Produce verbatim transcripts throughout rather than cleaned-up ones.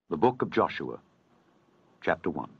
The Book of Joshua, Chapter one.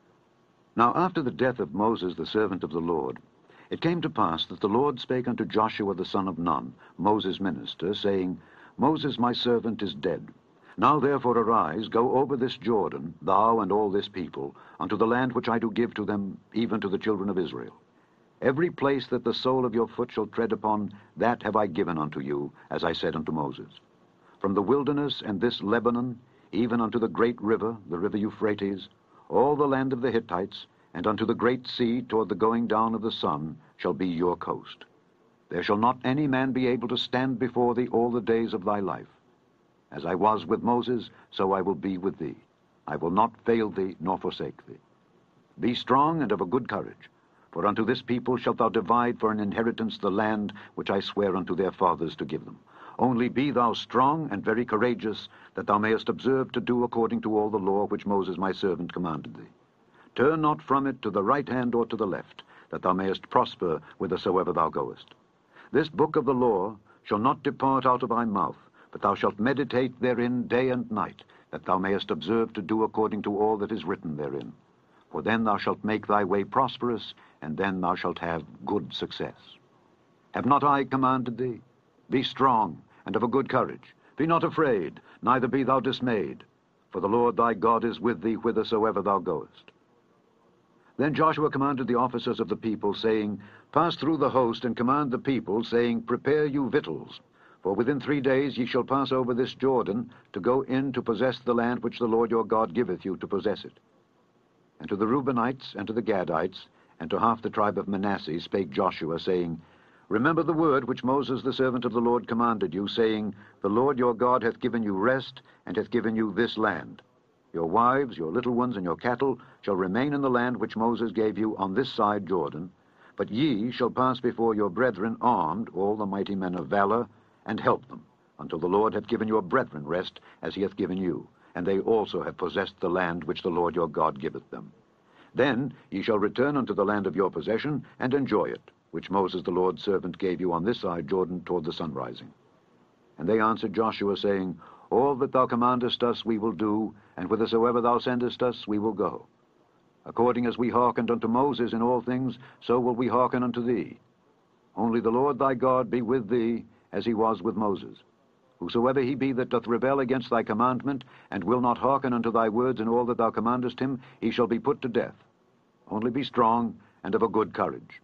Now after the death of Moses the servant of the Lord, it came to pass that the Lord spake unto Joshua the son of Nun, Moses' minister, saying, Moses my servant is dead. Now therefore arise, go over this Jordan, thou and all this people, unto the land which I do give to them, even to the children of Israel. Every place that the sole of your foot shall tread upon, that have I given unto you, as I said unto Moses. From the wilderness and this Lebanon, even unto the great river, the river Euphrates, all the land of the Hittites, and unto the great sea toward the going down of the sun, shall be your coast. There shall not any man be able to stand before thee all the days of thy life. As I was with Moses, so I will be with thee. I will not fail thee, nor forsake thee. Be strong and of a good courage, for unto this people shalt thou divide for an inheritance the land which I swear unto their fathers to give them. Only be thou strong and very courageous, that thou mayest observe to do according to all the law which Moses my servant commanded thee. Turn not from it to the right hand or to the left, that thou mayest prosper whithersoever thou goest. This book of the law shall not depart out of thy mouth, but thou shalt meditate therein day and night, that thou mayest observe to do according to all that is written therein. For then thou shalt make thy way prosperous, and then thou shalt have good success. Have not I commanded thee? Be strong and of a good courage. Be not afraid, neither be thou dismayed, for the Lord thy God is with thee whithersoever thou goest. Then Joshua commanded the officers of the people, saying, Pass through the host, and command the people, saying, Prepare you victuals, for within three days ye shall pass over this Jordan, to go in to possess the land which the Lord your God giveth you to possess it. And to the Reubenites, and to the Gadites, and to half the tribe of Manasseh spake Joshua, saying, Remember the word which Moses the servant of the Lord commanded you, saying, The Lord your God hath given you rest, and hath given you this land. Your wives, your little ones, and your cattle shall remain in the land which Moses gave you on this side Jordan, but ye shall pass before your brethren armed, all the mighty men of valor, and help them, until the Lord hath given your brethren rest, as he hath given you, and they also have possessed the land which the Lord your God giveth them. Then ye shall return unto the land of your possession, and enjoy it, which Moses the Lord's servant gave you on this side Jordan toward the sun rising. And they answered Joshua, saying, All that thou commandest us we will do, and whithersoever thou sendest us we will go. According as we hearkened unto Moses in all things, so will we hearken unto thee. Only the Lord thy God be with thee, as he was with Moses. Whosoever he be that doth rebel against thy commandment, and will not hearken unto thy words in all that thou commandest him, he shall be put to death. Only be strong and of a good courage.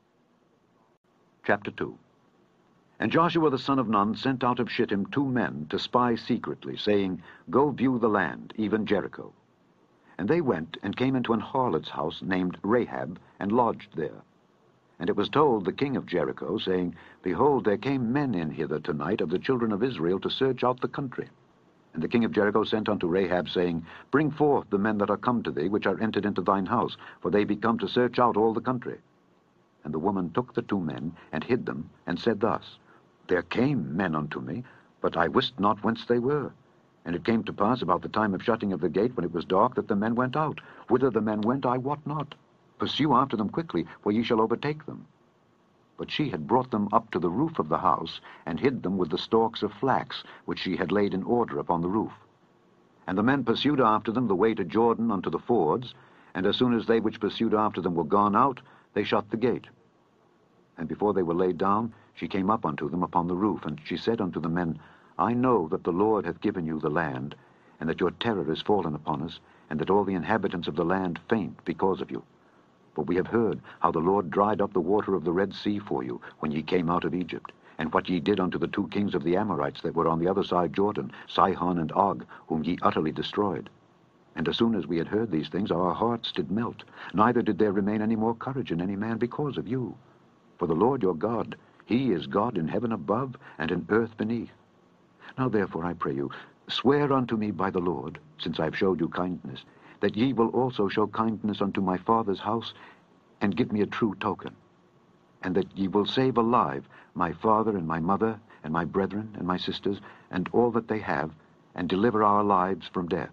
Chapter two. And Joshua the son of Nun sent out of Shittim two men to spy secretly, saying, Go view the land, even Jericho. And they went and came into an harlot's house named Rahab, and lodged there. And it was told the king of Jericho, saying, Behold, there came men in hither tonight of the children of Israel to search out the country. And the king of Jericho sent unto Rahab, saying, Bring forth the men that are come to thee, which are entered into thine house, for they be come to search out all the country. And the woman took the two men, and hid them, and said thus, There came men unto me, but I wist not whence they were. And it came to pass about the time of shutting of the gate, when it was dark, that the men went out. Whither the men went, I wot not. Pursue after them quickly, for ye shall overtake them. But she had brought them up to the roof of the house, and hid them with the stalks of flax, which she had laid in order upon the roof. And the men pursued after them the way to Jordan unto the fords, and as soon as they which pursued after them were gone out, they shut the gate. And before they were laid down, she came up unto them upon the roof, and she said unto the men, I know that the Lord hath given you the land, and that your terror is fallen upon us, and that all the inhabitants of the land faint because of you. For we have heard how the Lord dried up the water of the Red Sea for you, when ye came out of Egypt, and what ye did unto the two kings of the Amorites that were on the other side Jordan, Sihon and Og, whom ye utterly destroyed. And as soon as we had heard these things, our hearts did melt, neither did there remain any more courage in any man because of you. For the Lord your God, he is God in heaven above, and in earth beneath. Now therefore, I pray you, swear unto me by the Lord, since I have showed you kindness, that ye will also show kindness unto my father's house, and give me a true token, and that ye will save alive my father and my mother, and my brethren and my sisters, and all that they have, and deliver our lives from death.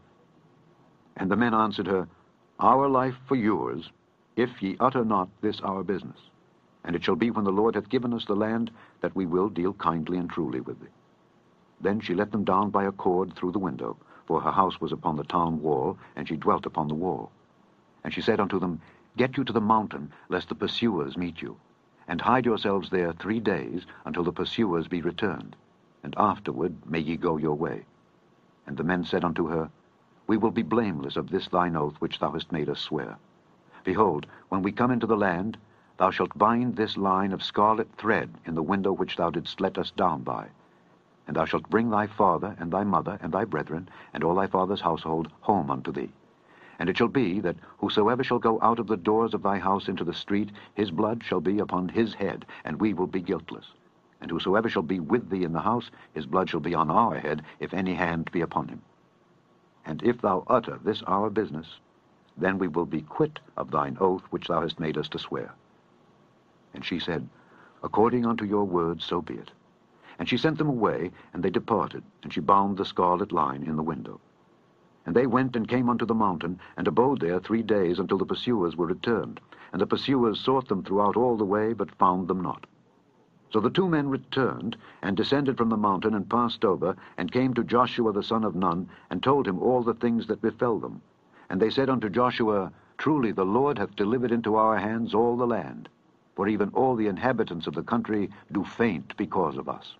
And the men answered her, Our life for yours, if ye utter not this our business. And it shall be, when the Lord hath given us the land, that we will deal kindly and truly with thee. Then she let them down by a cord through the window, for her house was upon the town wall, and she dwelt upon the wall. And she said unto them, Get you to the mountain, lest the pursuers meet you, and hide yourselves there three days, until the pursuers be returned, and afterward may ye go your way. And the men said unto her, We will be blameless of this thine oath which thou hast made us swear. Behold, when we come into the land, thou shalt bind this line of scarlet thread in the window which thou didst let us down by. And thou shalt bring thy father, and thy mother, and thy brethren, and all thy father's household home unto thee. And it shall be that whosoever shall go out of the doors of thy house into the street, his blood shall be upon his head, and we will be guiltless. And whosoever shall be with thee in the house, his blood shall be on our head, if any hand be upon him. And if thou utter this our business, then we will be quit of thine oath which thou hast made us to swear. And she said, According unto your words, so be it. And she sent them away, and they departed, and she bound the scarlet line in the window. And they went and came unto the mountain, and abode there three days, until the pursuers were returned. And the pursuers sought them throughout all the way, but found them not. So the two men returned, and descended from the mountain, and passed over, and came to Joshua the son of Nun, and told him all the things that befell them. And they said unto Joshua, Truly the Lord hath delivered into our hands all the land, for even all the inhabitants of the country do faint because of us.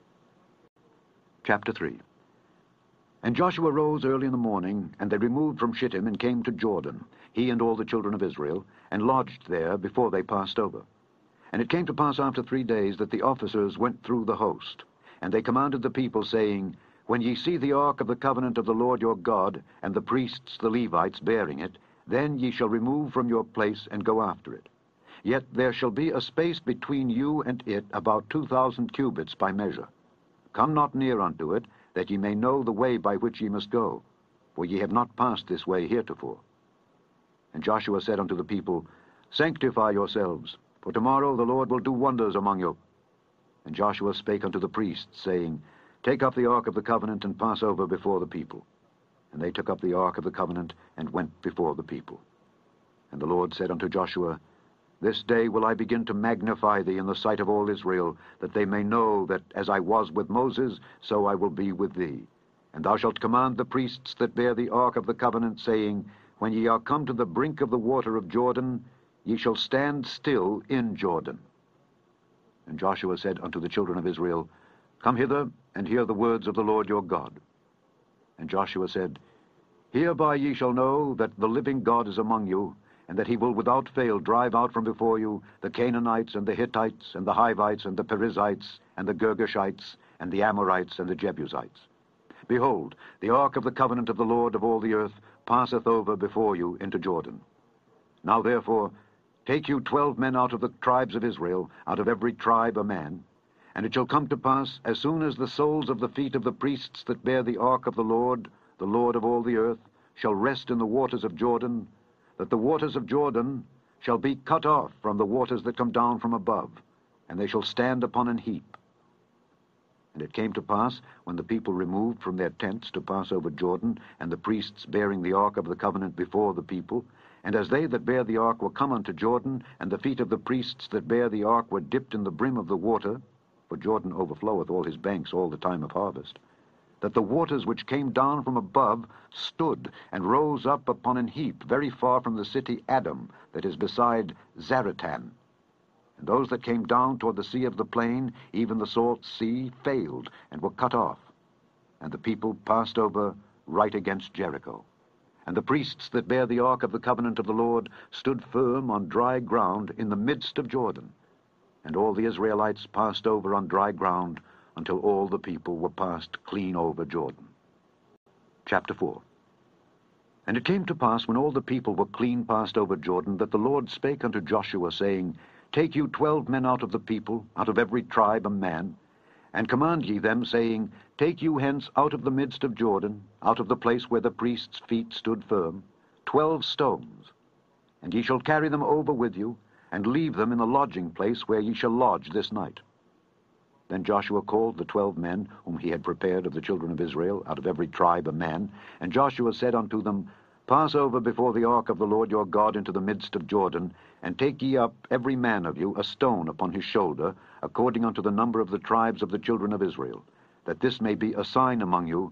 Chapter three. And Joshua rose early in the morning, and they removed from Shittim, and came to Jordan, he and all the children of Israel, and lodged there before they passed over. And it came to pass after three days that the officers went through the host. And they commanded the people, saying, When ye see the ark of the covenant of the Lord your God, and the priests the Levites bearing it, then ye shall remove from your place, and go after it. Yet there shall be a space between you and it about two thousand cubits by measure. Come not near unto it, that ye may know the way by which ye must go, for ye have not passed this way heretofore. And Joshua said unto the people, Sanctify yourselves, for tomorrow the Lord will do wonders among you. And Joshua spake unto the priests, saying, Take up the ark of the covenant, and pass over before the people. And they took up the ark of the covenant, and went before the people. And the Lord said unto Joshua, This day will I begin to magnify thee in the sight of all Israel, that they may know that as I was with Moses, so I will be with thee. And thou shalt command the priests that bear the ark of the covenant, saying, When ye are come to the brink of the water of Jordan, ye shall stand still in Jordan. And Joshua said unto the children of Israel, Come hither, and hear the words of the Lord your God. And Joshua said, Hereby ye shall know that the living God is among you, and that he will without fail drive out from before you the Canaanites, and the Hittites, and the Hivites, and the Perizzites, and the Girgashites, and the Amorites, and the Jebusites. Behold, the ark of the covenant of the Lord of all the earth passeth over before you into Jordan. Now therefore, take you twelve men out of the tribes of Israel, out of every tribe a man. And it shall come to pass, as soon as the soles of the feet of the priests that bear the ark of the Lord, the Lord of all the earth, shall rest in the waters of Jordan, that the waters of Jordan shall be cut off from the waters that come down from above, and they shall stand upon an heap. And it came to pass, when the people removed from their tents to pass over Jordan, and the priests bearing the ark of the covenant before the people, and as they that bear the ark were come unto Jordan, and the feet of the priests that bear the ark were dipped in the brim of the water, for Jordan overfloweth all his banks all the time of harvest, that the waters which came down from above stood and rose up upon an heap very far from the city Adam, that is beside Zaratan. And those that came down toward the sea of the plain, even the salt sea, failed and were cut off. And the people passed over right against Jericho. And the priests that bear the ark of the covenant of the Lord stood firm on dry ground in the midst of Jordan. And all the Israelites passed over on dry ground, until all the people were passed clean over Jordan. Chapter four. And it came to pass, when all the people were clean passed over Jordan, that the Lord spake unto Joshua, saying, Take you twelve men out of the people, out of every tribe a man, and command ye them, saying, Take you hence out of the midst of Jordan, out of the place where the priests' feet stood firm, twelve stones, and ye shall carry them over with you, and leave them in the lodging place where ye shall lodge this night. Then Joshua called the twelve men, whom he had prepared of the children of Israel, out of every tribe a man. And Joshua said unto them, Pass over before the ark of the Lord your God into the midst of Jordan, and take ye up every man of you a stone upon his shoulder, according unto the number of the tribes of the children of Israel, that this may be a sign among you,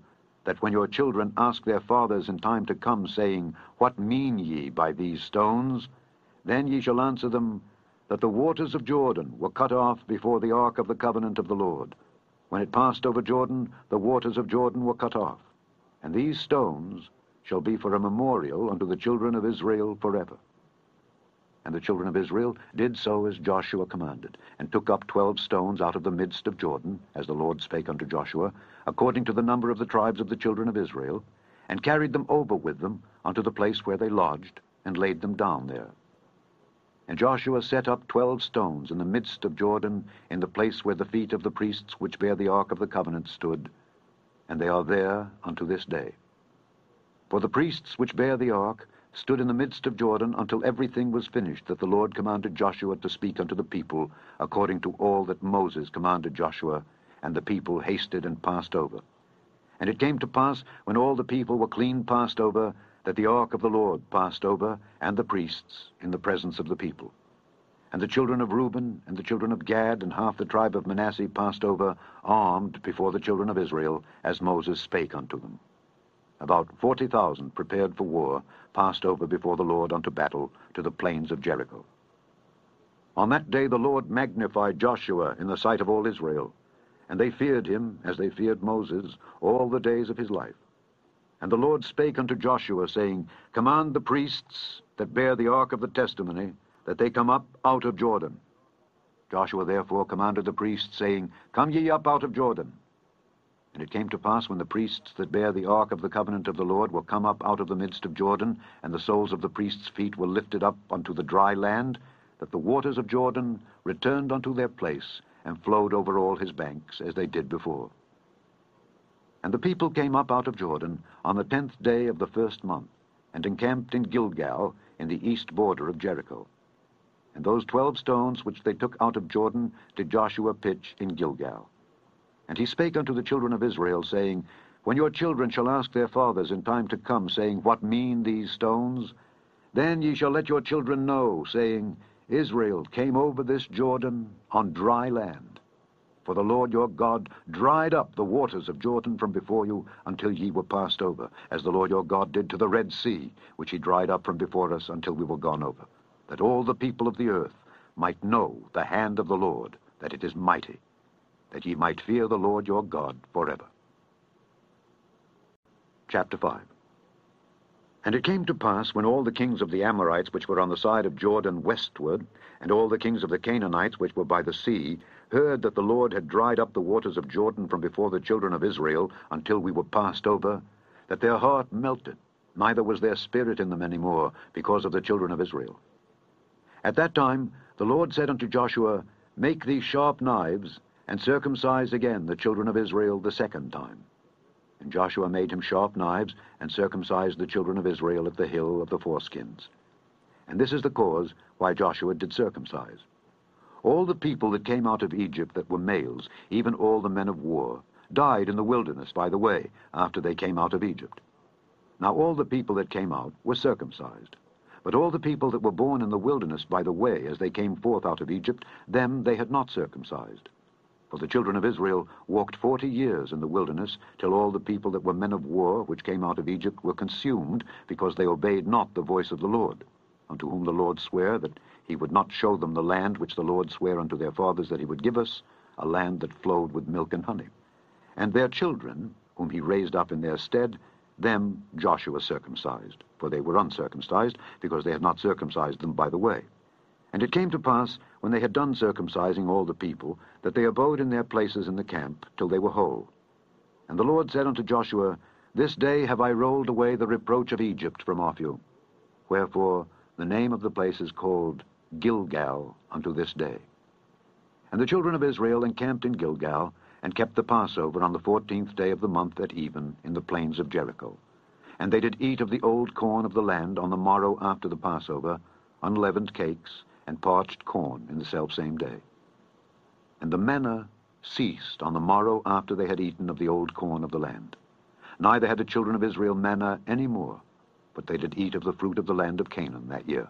that when your children ask their fathers in time to come, saying, What mean ye by these stones? Then ye shall answer them, that the waters of Jordan were cut off before the ark of the covenant of the Lord. When it passed over Jordan, the waters of Jordan were cut off. And these stones shall be for a memorial unto the children of Israel forever. And the children of Israel did so as Joshua commanded, and took up twelve stones out of the midst of Jordan, as the Lord spake unto Joshua, according to the number of the tribes of the children of Israel, and carried them over with them unto the place where they lodged, and laid them down there. And Joshua set up twelve stones in the midst of Jordan, in the place where the feet of the priests which bear the ark of the covenant stood, and they are there unto this day. For the priests which bear the ark stood in the midst of Jordan until everything was finished that the Lord commanded Joshua to speak unto the people, according to all that Moses commanded Joshua, and the people hasted and passed over. And it came to pass, when all the people were clean passed over, that the ark of the Lord passed over, and the priests, in the presence of the people. And the children of Reuben, and the children of Gad, and half the tribe of Manasseh passed over, armed before the children of Israel, as Moses spake unto them. About forty thousand prepared for war passed over before the Lord unto battle to the plains of Jericho. On that day the Lord magnified Joshua in the sight of all Israel, and they feared him as they feared Moses all the days of his life. And the Lord spake unto Joshua, saying, Command the priests that bear the ark of the testimony, that they come up out of Jordan. Joshua therefore commanded the priests, saying, Come ye up out of Jordan. And it came to pass, when the priests that bear the ark of the covenant of the Lord were come up out of the midst of Jordan, and the soles of the priests' feet were lifted up unto the dry land, that the waters of Jordan returned unto their place, and flowed over all his banks, as they did before. And the people came up out of Jordan on the tenth day of the first month, and encamped in Gilgal, in the east border of Jericho. And those twelve stones which they took out of Jordan did Joshua pitch in Gilgal. And he spake unto the children of Israel, saying, When your children shall ask their fathers in time to come, saying, What mean these stones? Then ye shall let your children know, saying, Israel came over this Jordan on dry land. For the Lord your God dried up the waters of Jordan from before you until ye were passed over, as the Lord your God did to the Red Sea, which he dried up from before us until we were gone over, that all the people of the earth might know the hand of the Lord, that it is mighty, that ye might fear the Lord your God forever. Chapter five. And it came to pass, when all the kings of the Amorites which were on the side of Jordan westward, and all the kings of the Canaanites which were by the sea, heard that the Lord had dried up the waters of Jordan from before the children of Israel until we were passed over, that their heart melted, neither was there spirit in them any more, because of the children of Israel. At that time the Lord said unto Joshua, Make thee sharp knives, and circumcise again the children of Israel the second time. And Joshua made him sharp knives, and circumcised the children of Israel at the hill of the foreskins. And this is the cause why Joshua did circumcise. All the people that came out of Egypt that were males, even all the men of war, died in the wilderness by the way, after they came out of Egypt. Now all the people that came out were circumcised. But all the people that were born in the wilderness by the way, as they came forth out of Egypt, them they had not circumcised. For the children of Israel walked forty years in the wilderness, till all the people that were men of war, which came out of Egypt, were consumed, because they obeyed not the voice of the Lord, unto whom the Lord sware that he would not show them the land which the Lord sware unto their fathers that he would give us, a land that flowed with milk and honey. And their children, whom he raised up in their stead, them Joshua circumcised, for they were uncircumcised, because they had not circumcised them by the way. And it came to pass, when they had done circumcising all the people, that they abode in their places in the camp till they were whole. And the Lord said unto Joshua, This day have I rolled away the reproach of Egypt from off you. Wherefore the name of the place is called Gilgal unto this day. And the children of Israel encamped in Gilgal, and kept the Passover on the fourteenth day of the month at even, in the plains of Jericho. And they did eat of the old corn of the land on the morrow after the Passover, unleavened cakes, and parched corn in the selfsame day. And the manna ceased on the morrow after they had eaten of the old corn of the land. Neither had the children of Israel manna any more, but they did eat of the fruit of the land of Canaan that year.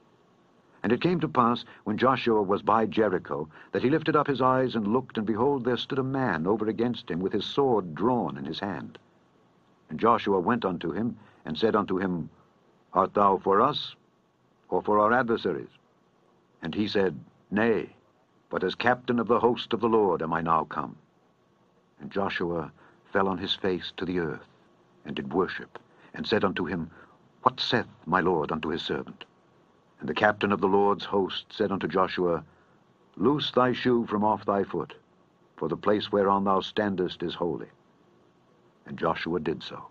And it came to pass, when Joshua was by Jericho, that he lifted up his eyes and looked, and behold, there stood a man over against him with his sword drawn in his hand. And Joshua went unto him, and said unto him, Art thou for us, or for our adversaries? And he said, Nay, but as captain of the host of the Lord am I now come. And Joshua fell on his face to the earth, and did worship, and said unto him, What saith my Lord unto his servant? And the captain of the Lord's host said unto Joshua, Loose thy shoe from off thy foot, for the place whereon thou standest is holy. And Joshua did so.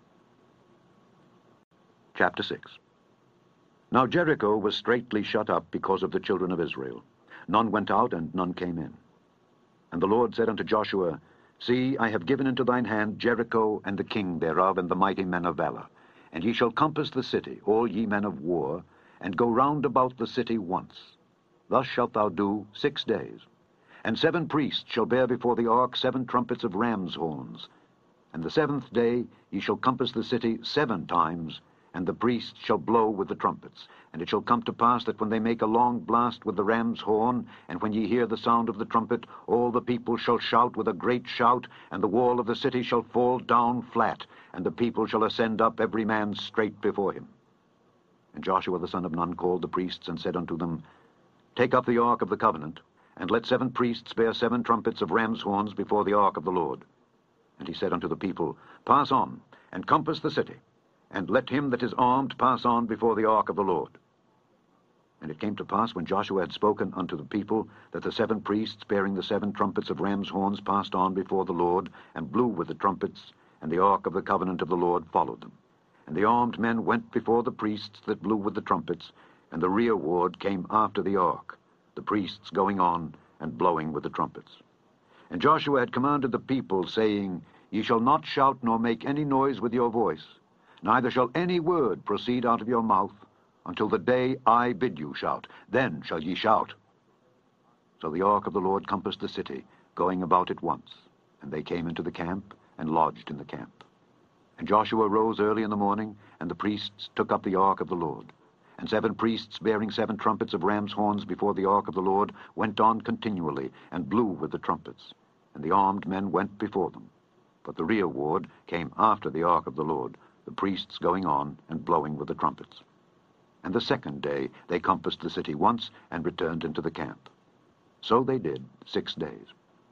Chapter six. Now Jericho was straitly shut up because of the children of Israel. None went out, and none came in. And the Lord said unto Joshua, See, I have given into thine hand Jericho, and the king thereof, and the mighty men of valor. And ye shall compass the city, all ye men of war, and go round about the city once. Thus shalt thou do six days. And seven priests shall bear before the ark seven trumpets of ram's horns. And the seventh day ye shall compass the city seven times, and the priests shall blow with the trumpets. And it shall come to pass that when they make a long blast with the ram's horn, and when ye hear the sound of the trumpet, all the people shall shout with a great shout, and the wall of the city shall fall down flat, and the people shall ascend up every man straight before him. And Joshua the son of Nun called the priests, and said unto them, Take up the ark of the covenant, and let seven priests bear seven trumpets of ram's horns before the ark of the Lord. And he said unto the people, Pass on, and compass the city, and let him that is armed pass on before the ark of the Lord. And it came to pass, when Joshua had spoken unto the people, that the seven priests bearing the seven trumpets of ram's horns passed on before the Lord, and blew with the trumpets, and the ark of the covenant of the Lord followed them. And the armed men went before the priests that blew with the trumpets, and the rear ward came after the ark, the priests going on and blowing with the trumpets. And Joshua had commanded the people, saying, Ye shall not shout nor make any noise with your voice, neither shall any word proceed out of your mouth, until the day I bid you shout. Then shall ye shout. So the ark of the Lord compassed the city, going about it once. And they came into the camp, and lodged in the camp. And Joshua rose early in the morning, and the priests took up the ark of the Lord. And seven priests bearing seven trumpets of ram's horns before the ark of the Lord went on continually, and blew with the trumpets. And the armed men went before them. But the rear ward came after the ark of the Lord, the priests going on and blowing with the trumpets. And the second day they compassed the city once, and returned into the camp. So they did six days.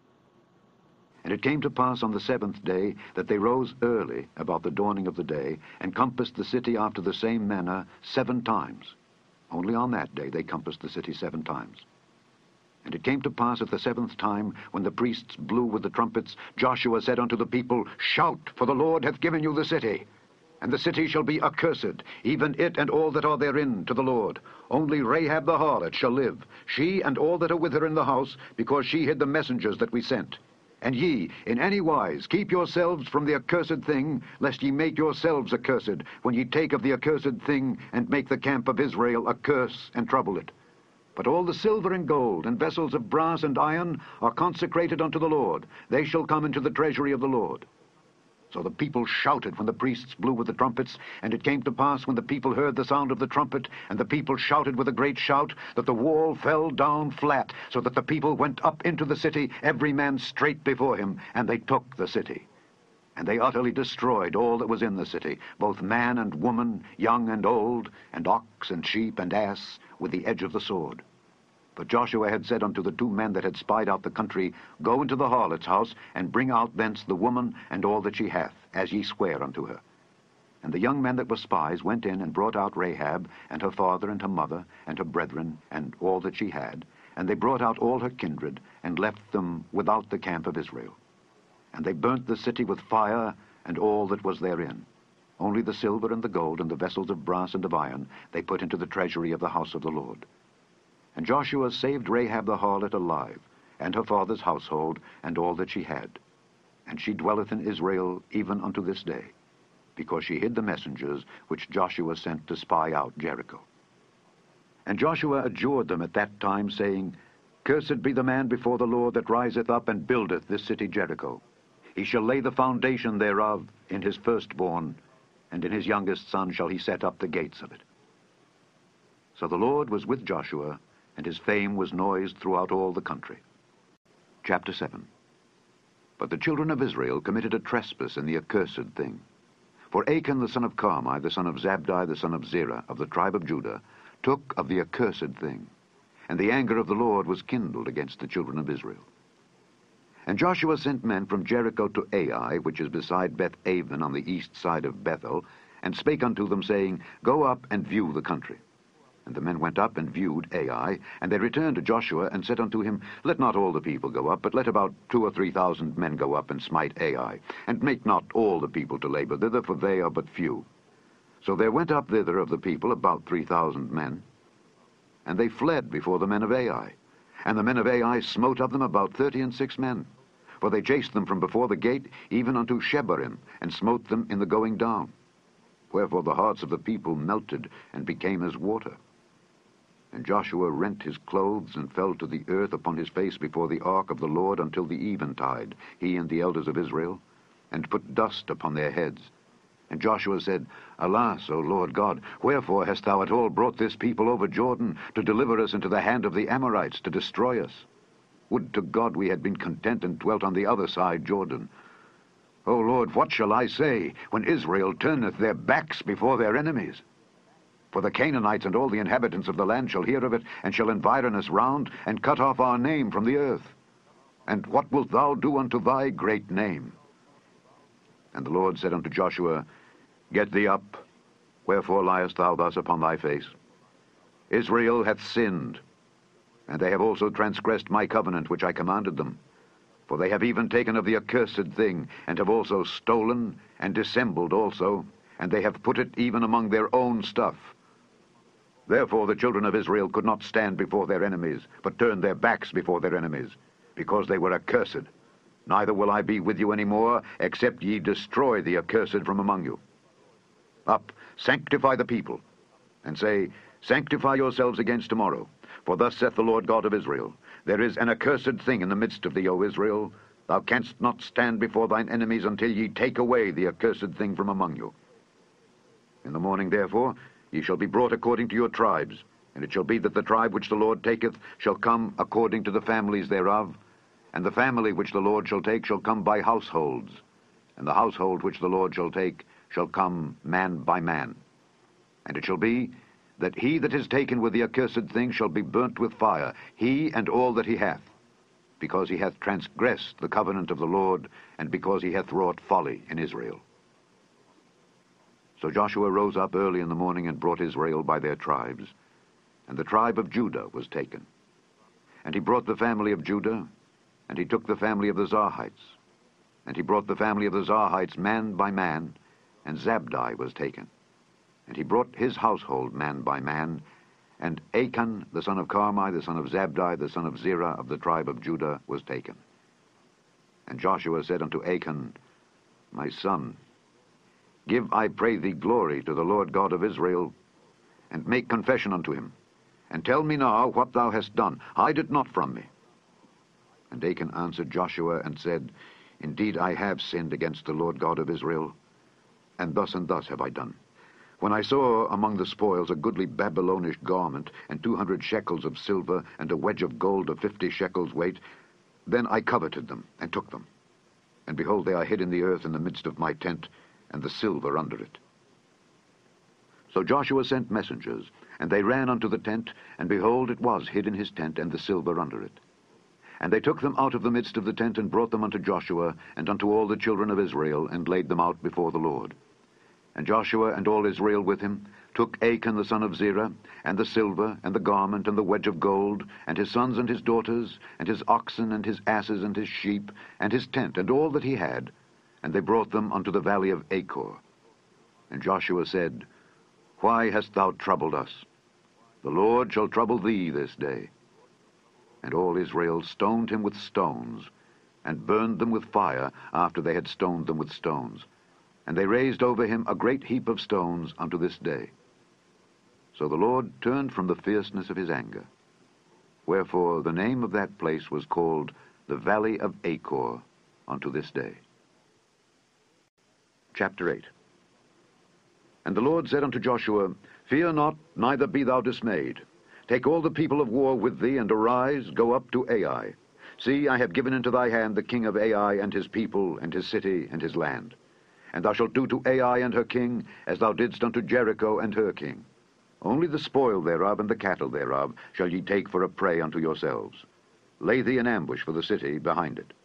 And it came to pass on the seventh day that they rose early about the dawning of the day, and compassed the city after the same manner seven times. Only on that day they compassed the city seven times. And it came to pass at the seventh time, when the priests blew with the trumpets, Joshua said unto the people, Shout, for the Lord hath given you the city. And the city shall be accursed, even it and all that are therein, to the Lord. Only Rahab the harlot shall live, she and all that are with her in the house, because she hid the messengers that we sent. And ye, in any wise, keep yourselves from the accursed thing, lest ye make yourselves accursed, when ye take of the accursed thing, and make the camp of Israel a curse, and trouble it. But all the silver and gold, and vessels of brass and iron, are consecrated unto the Lord. They shall come into the treasury of the Lord. So the people shouted when the priests blew with the trumpets, and it came to pass, when the people heard the sound of the trumpet, and the people shouted with a great shout, that the wall fell down flat, so that the people went up into the city, every man straight before him, and they took the city. And they utterly destroyed all that was in the city, both man and woman, young and old, and ox and sheep and ass, with the edge of the sword. But Joshua had said unto the two men that had spied out the country, Go into the harlot's house, and bring out thence the woman and all that she hath, as ye swear unto her. And the young men that were spies went in and brought out Rahab, and her father and her mother, and her brethren, and all that she had. And they brought out all her kindred, and left them without the camp of Israel. And they burnt the city with fire, and all that was therein. Only the silver and the gold, and the vessels of brass and of iron, they put into the treasury of the house of the Lord. And Joshua saved Rahab the harlot alive, and her father's household, and all that she had. And she dwelleth in Israel even unto this day, because she hid the messengers which Joshua sent to spy out Jericho. And Joshua adjured them at that time, saying, Cursed be the man before the Lord that riseth up and buildeth this city Jericho. He shall lay the foundation thereof in his firstborn, and in his youngest son shall he set up the gates of it. So the Lord was with Joshua, and his fame was noised throughout all the country. Chapter seven. But the children of Israel committed a trespass in the accursed thing. For Achan the son of Carmi, the son of Zabdi, the son of Zerah, of the tribe of Judah, took of the accursed thing, and the anger of the Lord was kindled against the children of Israel. And Joshua sent men from Jericho to Ai, which is beside Beth-aven on the east side of Bethel, and spake unto them, saying, Go up and view the country. And the men went up and viewed Ai, and they returned to Joshua, and said unto him, Let not all the people go up, but let about two or three thousand men go up and smite Ai, and make not all the people to labor thither, for they are but few. So there went up thither of the people about three thousand men, and they fled before the men of Ai. And the men of Ai smote of them about thirty and six men. For they chased them from before the gate, even unto Shebarim, and smote them in the going down. Wherefore the hearts of the people melted, and became as water. And Joshua rent his clothes, and fell to the earth upon his face before the ark of the Lord until the eventide, he and the elders of Israel, and put dust upon their heads. And Joshua said, Alas, O Lord God, wherefore hast thou at all brought this people over Jordan, to deliver us into the hand of the Amorites, to destroy us? Would to God we had been content and dwelt on the other side Jordan. O Lord, what shall I say, when Israel turneth their backs before their enemies? For the Canaanites and all the inhabitants of the land shall hear of it, and shall environ us round, and cut off our name from the earth. And what wilt thou do unto thy great name? And the Lord said unto Joshua, Get thee up, wherefore liest thou thus upon thy face? Israel hath sinned, and they have also transgressed my covenant which I commanded them. For they have even taken of the accursed thing, and have also stolen, and dissembled also, and they have put it even among their own stuff. Therefore the children of Israel could not stand before their enemies, but turned their backs before their enemies, because they were accursed. Neither will I be with you any more, except ye destroy the accursed from among you. Up, sanctify the people, and say, Sanctify yourselves against tomorrow. For thus saith the Lord God of Israel, There is an accursed thing in the midst of thee, O Israel. Thou canst not stand before thine enemies until ye take away the accursed thing from among you. In the morning, therefore, ye shall be brought according to your tribes, and it shall be that the tribe which the Lord taketh shall come according to the families thereof, and the family which the Lord shall take shall come by households, and the household which the Lord shall take shall come man by man. And it shall be that he that is taken with the accursed thing shall be burnt with fire, he and all that he hath, because he hath transgressed the covenant of the Lord, and because he hath wrought folly in Israel. So Joshua rose up early in the morning and brought Israel by their tribes, and the tribe of Judah was taken. And he brought the family of Judah, and he took the family of the Zarhites. And he brought the family of the Zarhites man by man, and Zabdi was taken. And he brought his household man by man, and Achan the son of Carmi, the son of Zabdi, the son of Zerah, of the tribe of Judah, was taken. And Joshua said unto Achan, My son, give, I pray thee, glory to the Lord God of Israel, and make confession unto him, and tell me now what thou hast done. Hide it not from me. And Achan answered Joshua, and said, Indeed I have sinned against the Lord God of Israel, and thus and thus have I done. When I saw among the spoils a goodly Babylonish garment, and two hundred shekels of silver, and a wedge of gold of fifty shekels weight, then I coveted them, and took them. And behold, they are hid in the earth in the midst of my tent, and the silver under it. So Joshua sent messengers, and they ran unto the tent, and behold, it was hid in his tent, and the silver under it. And they took them out of the midst of the tent, and brought them unto Joshua, and unto all the children of Israel, and laid them out before the Lord. And Joshua and all Israel with him took Achan the son of Zerah, and the silver, and the garment, and the wedge of gold, and his sons and his daughters, and his oxen, and his asses, and his sheep, and his tent, and all that he had, and they brought them unto the valley of Achor. And Joshua said, Why hast thou troubled us? The Lord shall trouble thee this day. And all Israel stoned him with stones, and burned them with fire after they had stoned them with stones. And they raised over him a great heap of stones unto this day. So the Lord turned from the fierceness of his anger. Wherefore the name of that place was called the Valley of Achor unto this day. Chapter eight. And the Lord said unto Joshua, Fear not, neither be thou dismayed. Take all the people of war with thee, and arise, go up to Ai. See, I have given into thy hand the king of Ai, and his people, and his city, and his land. and thou shalt do to Ai and her king as thou didst unto Jericho and her king. Only the spoil thereof and the cattle thereof shall ye take for a prey unto yourselves. Lay thee an ambush for the city behind it.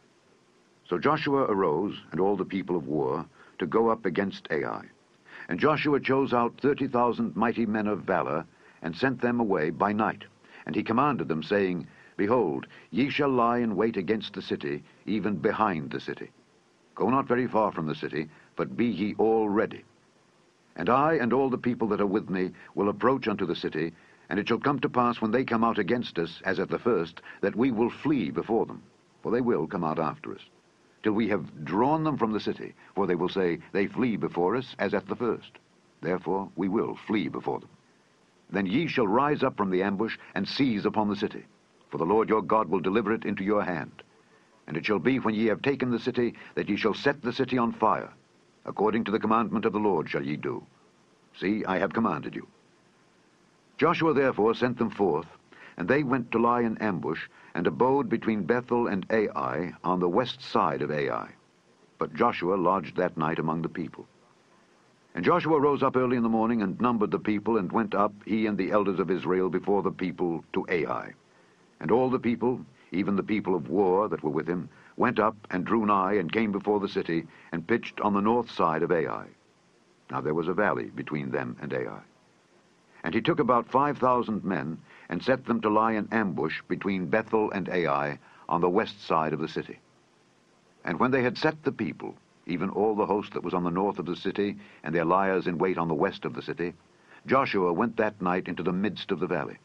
So Joshua arose, and all the people of war, to go up against Ai. And Joshua chose out thirty thousand mighty men of valor, and sent them away by night. And he commanded them, saying, Behold, ye shall lie in wait against the city, even behind the city. Go not very far from the city, but be ye all ready. And I and all the people that are with me will approach unto the city, and it shall come to pass when they come out against us, as at the first, that we will flee before them, for they will come out after us, till we have drawn them from the city, for they will say, They flee before us, as at the first. Therefore we will flee before them. Then ye shall rise up from the ambush, and seize upon the city, for the Lord your God will deliver it into your hand. And it shall be, when ye have taken the city, that ye shall set the city on fire. According to the commandment of the Lord shall ye do. See, I have commanded you. Joshua therefore sent them forth, and they went to lie in ambush, and abode between Bethel and Ai, on the west side of Ai. But Joshua lodged that night among the people. And Joshua rose up early in the morning, and numbered the people, and went up, he and the elders of Israel, before the people to Ai. And all the people, even the people of war that were with him, went up, and drew nigh, and came before the city, and pitched on the north side of Ai. Now there was a valley between them and Ai. And he took about five thousand men, and set them to lie in ambush between Bethel and Ai, on the west side of the city. And when they had set the people, even all the host that was on the north of the city, and their liers in wait on the west of the city, Joshua went that night into the midst of the valley.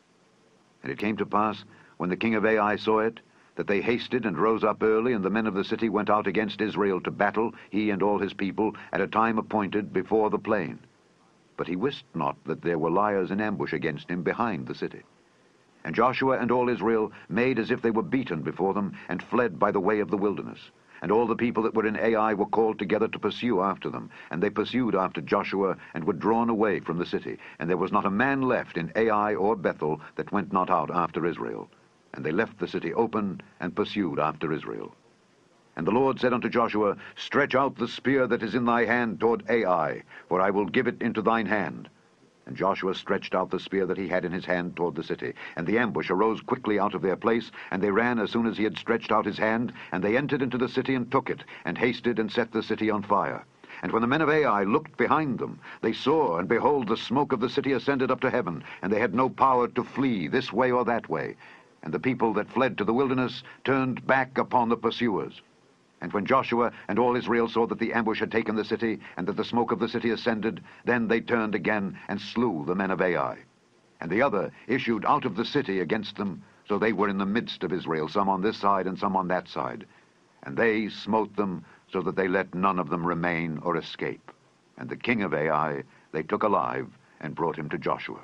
And it came to pass, when the king of Ai saw it, that they hasted and rose up early, and the men of the city went out against Israel to battle, he and all his people, at a time appointed, before the plain. But he wist not that there were liers in ambush against him behind the city. And Joshua and all Israel made as if they were beaten before them, and fled by the way of the wilderness. And all the people that were in Ai were called together to pursue after them. And they pursued after Joshua, and were drawn away from the city. And there was not a man left in Ai or Bethel that went not out after Israel. And they left the city open, and pursued after Israel. And the Lord said unto Joshua, Stretch out the spear that is in thy hand toward Ai, for I will give it into thine hand. And Joshua stretched out the spear that he had in his hand toward the city. And the ambush arose quickly out of their place, and they ran as soon as he had stretched out his hand, and they entered into the city and took it, and hasted and set the city on fire. And when the men of Ai looked behind them, they saw, and behold, the smoke of the city ascended up to heaven, and they had no power to flee this way or that way. And the people that fled to the wilderness turned back upon the pursuers. And when Joshua and all Israel saw that the ambush had taken the city, and that the smoke of the city ascended, then they turned again, and slew the men of Ai. And the other issued out of the city against them, so they were in the midst of Israel, some on this side and some on that side. And they smote them, so that they let none of them remain or escape. And the king of Ai they took alive, and brought him to Joshua.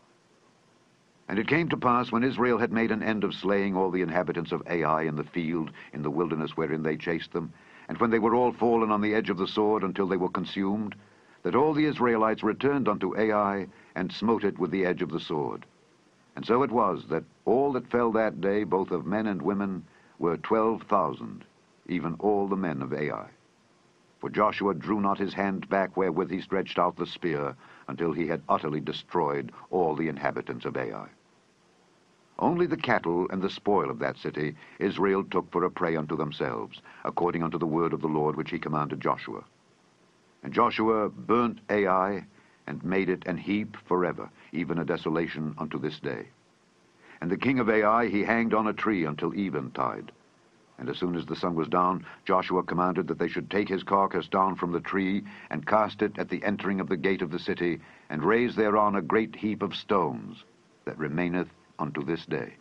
And it came to pass, when Israel had made an end of slaying all the inhabitants of Ai in the field, in the wilderness wherein they chased them, and when they were all fallen on the edge of the sword until they were consumed, that all the Israelites returned unto Ai, and smote it with the edge of the sword. And so it was, that all that fell that day, both of men and women, were twelve thousand, even all the men of Ai. For Joshua drew not his hand back wherewith he stretched out the spear, until he had utterly destroyed all the inhabitants of Ai. Only the cattle and the spoil of that city Israel took for a prey unto themselves, according unto the word of the Lord which he commanded Joshua. And Joshua burnt Ai, and made it an heap forever, even a desolation unto this day. And the king of Ai he hanged on a tree until eventide. And as soon as the sun was down, Joshua commanded that they should take his carcass down from the tree, and cast it at the entering of the gate of the city, and raise thereon a great heap of stones, that remaineth unto this day.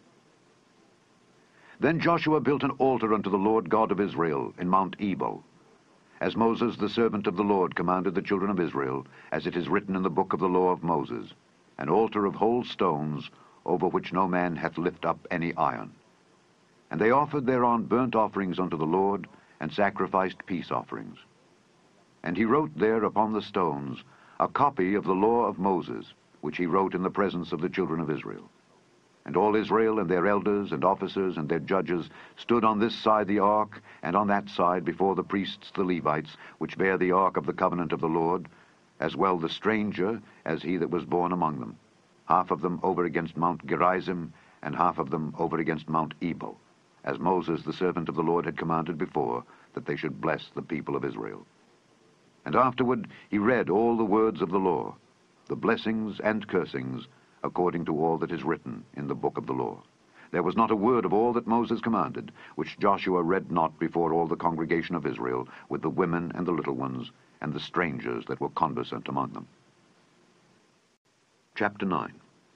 Then Joshua built an altar unto the Lord God of Israel in Mount Ebal, as Moses the servant of the Lord commanded the children of Israel, as it is written in the book of the law of Moses, an altar of whole stones, over which no man hath lift up any iron. And they offered thereon burnt offerings unto the Lord, and sacrificed peace offerings. And he wrote there upon the stones a copy of the law of Moses, which he wrote in the presence of the children of Israel. And all Israel and their elders and officers and their judges stood on this side the ark, and on that side before the priests the Levites, which bear the ark of the covenant of the Lord, as well the stranger as he that was born among them, half of them over against Mount Gerizim, and half of them over against Mount Ebal, as Moses the servant of the Lord had commanded before, that they should bless the people of Israel. And afterward he read all the words of the law, the blessings and cursings, according to all that is written in the book of the law. There was not a word of all that Moses commanded, which Joshua read not before all the congregation of Israel, with the women and the little ones, and the strangers that were conversant among them. Chapter nine.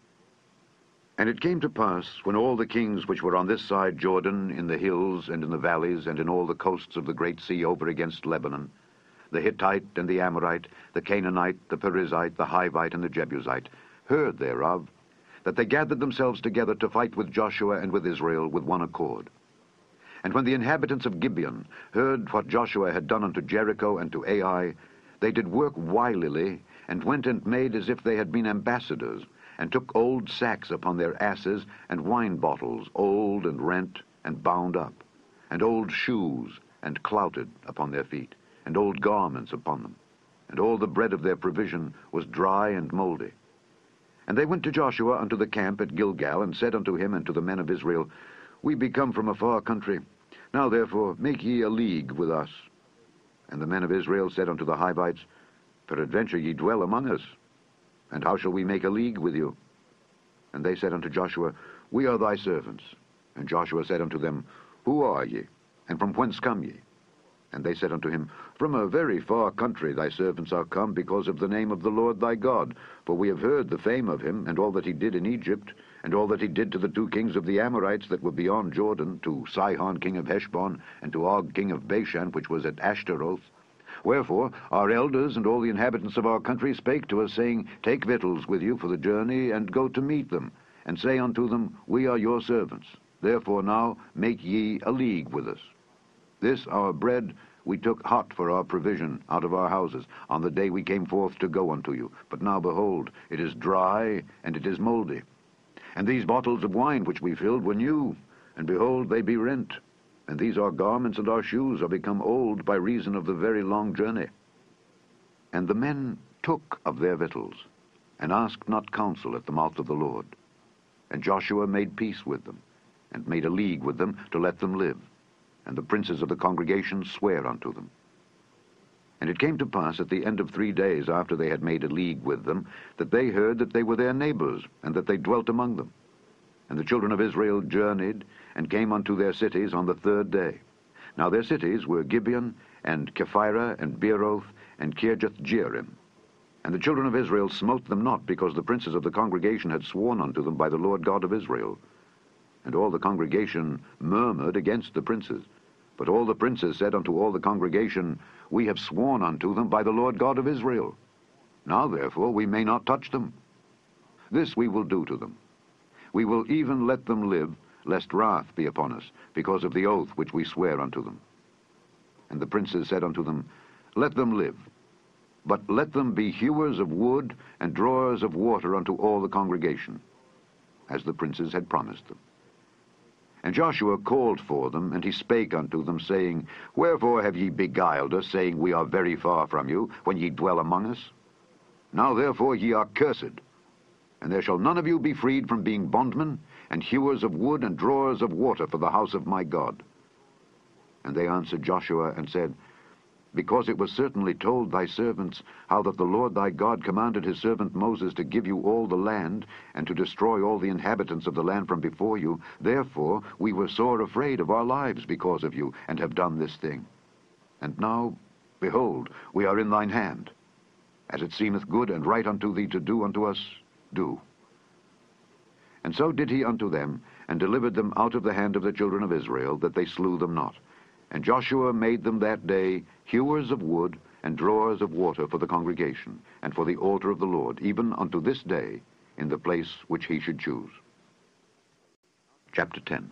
And it came to pass, when all the kings which were on this side Jordan, in the hills and in the valleys, and in all the coasts of the great sea over against Lebanon, the Hittite and the Amorite, the Canaanite, the Perizzite, the Hivite, and the Jebusite, heard thereof, that they gathered themselves together to fight with Joshua and with Israel with one accord. And when the inhabitants of Gibeon heard what Joshua had done unto Jericho and to Ai, they did work wilily, and went and made as if they had been ambassadors, and took old sacks upon their asses, and wine bottles, old and rent, and bound up, and old shoes, and clouted upon their feet, and old garments upon them, and all the bread of their provision was dry and mouldy. And they went to Joshua unto the camp at Gilgal, and said unto him and to the men of Israel, We be come from a far country. Now therefore make ye a league with us. And the men of Israel said unto the Hivites, Peradventure ye dwell among us, and how shall we make a league with you? And they said unto Joshua, We are thy servants. And Joshua said unto them, Who are ye, and from whence come ye? And they said unto him, From a very far country thy servants are come, because of the name of the Lord thy God. For we have heard the fame of him, and all that he did in Egypt, and all that he did to the two kings of the Amorites that were beyond Jordan, to Sihon king of Heshbon, and to Og king of Bashan, which was at Ashtaroth. Wherefore our elders and all the inhabitants of our country spake to us, saying, Take victuals with you for the journey, and go to meet them, and say unto them, We are your servants. Therefore now make ye a league with us. This our bread we took hot for our provision out of our houses, on the day we came forth to go unto you. But now, behold, it is dry, and it is mouldy. And these bottles of wine which we filled were new, and behold, they be rent. And these our garments and our shoes are become old by reason of the very long journey. And the men took of their victuals, and asked not counsel at the mouth of the Lord. And Joshua made peace with them, and made a league with them to let them live. And the princes of the congregation sware unto them. And it came to pass at the end of three days after they had made a league with them, that they heard that they were their neighbors, and that they dwelt among them. And the children of Israel journeyed, and came unto their cities on the third day. Now their cities were Gibeon, and Kephirah, and Beeroth, and Kirjath-jearim. And the children of Israel smote them not, because the princes of the congregation had sworn unto them by the Lord God of Israel. And all the congregation murmured against the princes. But all the princes said unto all the congregation, We have sworn unto them by the Lord God of Israel. Now therefore we may not touch them. This we will do to them. We will even let them live, lest wrath be upon us, because of the oath which we swear unto them. And the princes said unto them, Let them live, but let them be hewers of wood and drawers of water unto all the congregation, as the princes had promised them. And Joshua called for them, and he spake unto them, saying, Wherefore have ye beguiled us, saying, We are very far from you, when ye dwell among us? Now therefore ye are cursed, and there shall none of you be freed from being bondmen, and hewers of wood and drawers of water for the house of my God. And they answered Joshua, and said, Because it was certainly told thy servants how that the Lord thy God commanded his servant Moses to give you all the land, and to destroy all the inhabitants of the land from before you, therefore we were sore afraid of our lives because of you, and have done this thing. And now, behold, we are in thine hand. As it seemeth good and right unto thee to do unto us, do. And so did he unto them, and delivered them out of the hand of the children of Israel, that they slew them not. And Joshua made them that day hewers of wood and drawers of water for the congregation, and for the altar of the Lord, even unto this day, in the place which he should choose. Chapter ten.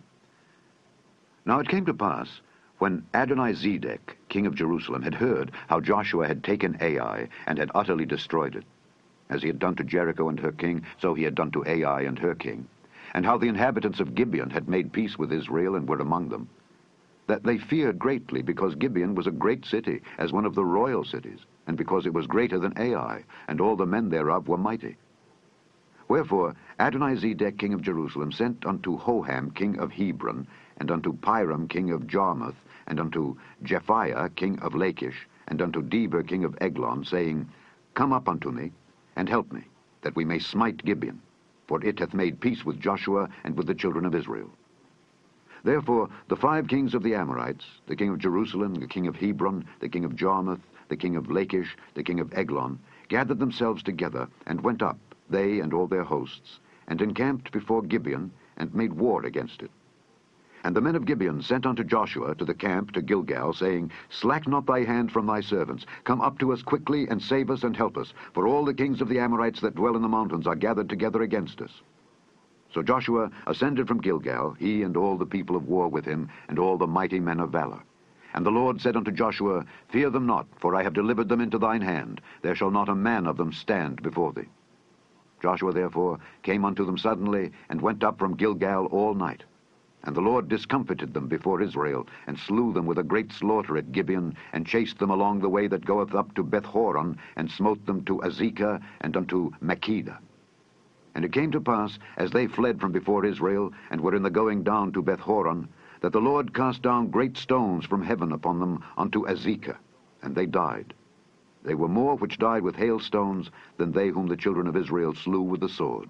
Now it came to pass, when Adonizedek, king of Jerusalem, had heard how Joshua had taken Ai, and had utterly destroyed it, as he had done to Jericho and her king, so he had done to Ai and her king, and how the inhabitants of Gibeon had made peace with Israel and were among them, that they feared greatly, because Gibeon was a great city, as one of the royal cities, and because it was greater than Ai, and all the men thereof were mighty. Wherefore Adonizedec king of Jerusalem sent unto Hoham king of Hebron, and unto Piram king of Jarmuth, and unto Japhiah king of Lachish, and unto Deber king of Eglon, saying, Come up unto me, and help me, that we may smite Gibeon, for it hath made peace with Joshua and with the children of Israel. Therefore the five kings of the Amorites, the king of Jerusalem, the king of Hebron, the king of Jarmuth, the king of Lachish, the king of Eglon, gathered themselves together, and went up, they and all their hosts, and encamped before Gibeon, and made war against it. And the men of Gibeon sent unto Joshua to the camp to Gilgal, saying, Slack not thy hand from thy servants. Come up to us quickly, and save us and help us, for all the kings of the Amorites that dwell in the mountains are gathered together against us. So Joshua ascended from Gilgal, he and all the people of war with him, and all the mighty men of valor. And the Lord said unto Joshua, Fear them not, for I have delivered them into thine hand. There shall not a man of them stand before thee. Joshua therefore came unto them suddenly, and went up from Gilgal all night. And the Lord discomfited them before Israel, and slew them with a great slaughter at Gibeon, and chased them along the way that goeth up to Bethhoron, and smote them to Azekah, and unto Makkedah. And it came to pass, as they fled from before Israel, and were in the going down to Bethhoron, that the Lord cast down great stones from heaven upon them unto Azekah, and they died. They were more which died with hailstones than they whom the children of Israel slew with the sword.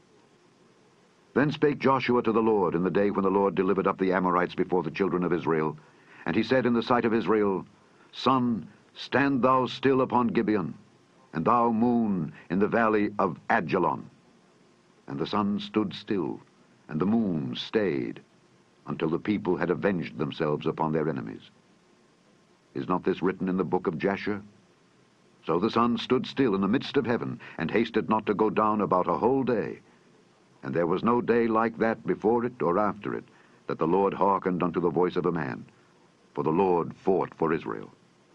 Then spake Joshua to the Lord in the day when the Lord delivered up the Amorites before the children of Israel. And he said in the sight of Israel, Sun, stand thou still upon Gibeon, and thou, moon, in the valley of Ajalon. And the sun stood still, and the moon stayed, until the people had avenged themselves upon their enemies. Is not this written in the book of Jasher? So the sun stood still in the midst of heaven, and hasted not to go down about a whole day. And there was no day like that before it or after it, that the Lord hearkened unto the voice of a man. For the Lord fought for Israel.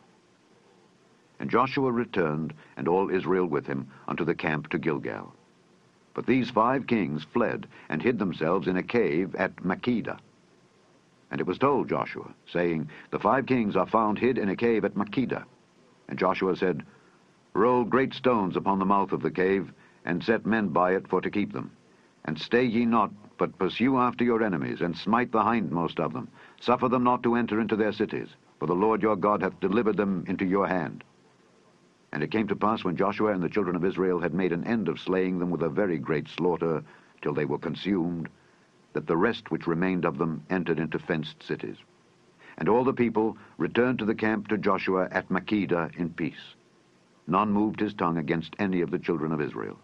And Joshua returned, and all Israel with him, unto the camp to Gilgal. But these five kings fled, and hid themselves in a cave at Makkedah. And it was told Joshua, saying, The five kings are found hid in a cave at Makkedah. And Joshua said, Roll great stones upon the mouth of the cave, and set men by it for to keep them. And stay ye not, but pursue after your enemies, and smite the hindmost of them. Suffer them not to enter into their cities, for the Lord your God hath delivered them into your hand. And it came to pass, when Joshua and the children of Israel had made an end of slaying them with a very great slaughter, till they were consumed, that the rest which remained of them entered into fenced cities. And all the people returned to the camp to Joshua at Makkedah in peace. None moved his tongue against any of the children of Israel.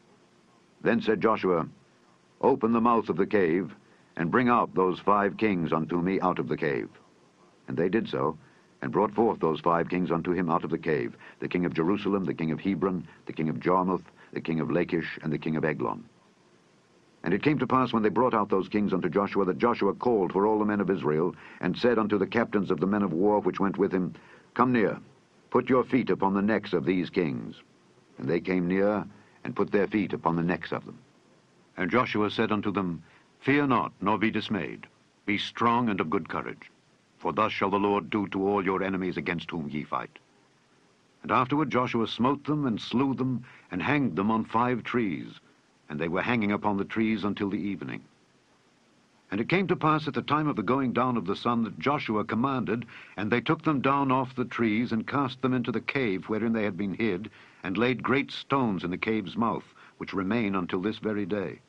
Then said Joshua, Open the mouth of the cave, and bring out those five kings unto me out of the cave. And they did so, and brought forth those five kings unto him out of the cave, the king of Jerusalem, the king of Hebron, the king of Jarmuth, the king of Lachish, and the king of Eglon. And it came to pass, when they brought out those kings unto Joshua, that Joshua called for all the men of Israel, and said unto the captains of the men of war which went with him, Come near, put your feet upon the necks of these kings. And they came near, and put their feet upon the necks of them. And Joshua said unto them, Fear not, nor be dismayed. Be strong and of good courage. For thus shall the Lord do to all your enemies against whom ye fight. And afterward Joshua smote them, and slew them, and hanged them on five trees. And they were hanging upon the trees until the evening. And it came to pass at the time of the going down of the sun, that Joshua commanded, and they took them down off the trees, and cast them into the cave wherein they had been hid, and laid great stones in the cave's mouth, which remain until this very day.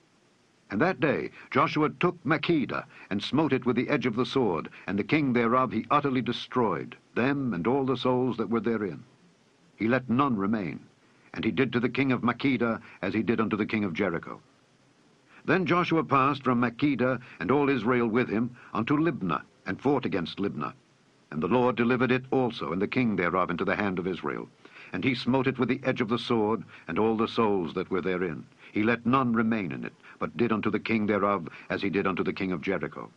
And that day Joshua took Makkedah, and smote it with the edge of the sword, and the king thereof he utterly destroyed, them and all the souls that were therein. He let none remain. And he did to the king of Makkedah as he did unto the king of Jericho. Then Joshua passed from Makkedah, and all Israel with him, unto Libnah, and fought against Libnah. And the Lord delivered it also, and the king thereof, into the hand of Israel. And he smote it with the edge of the sword, and all the souls that were therein. He let none remain in it, but did unto the king thereof as he did unto the king of Jericho.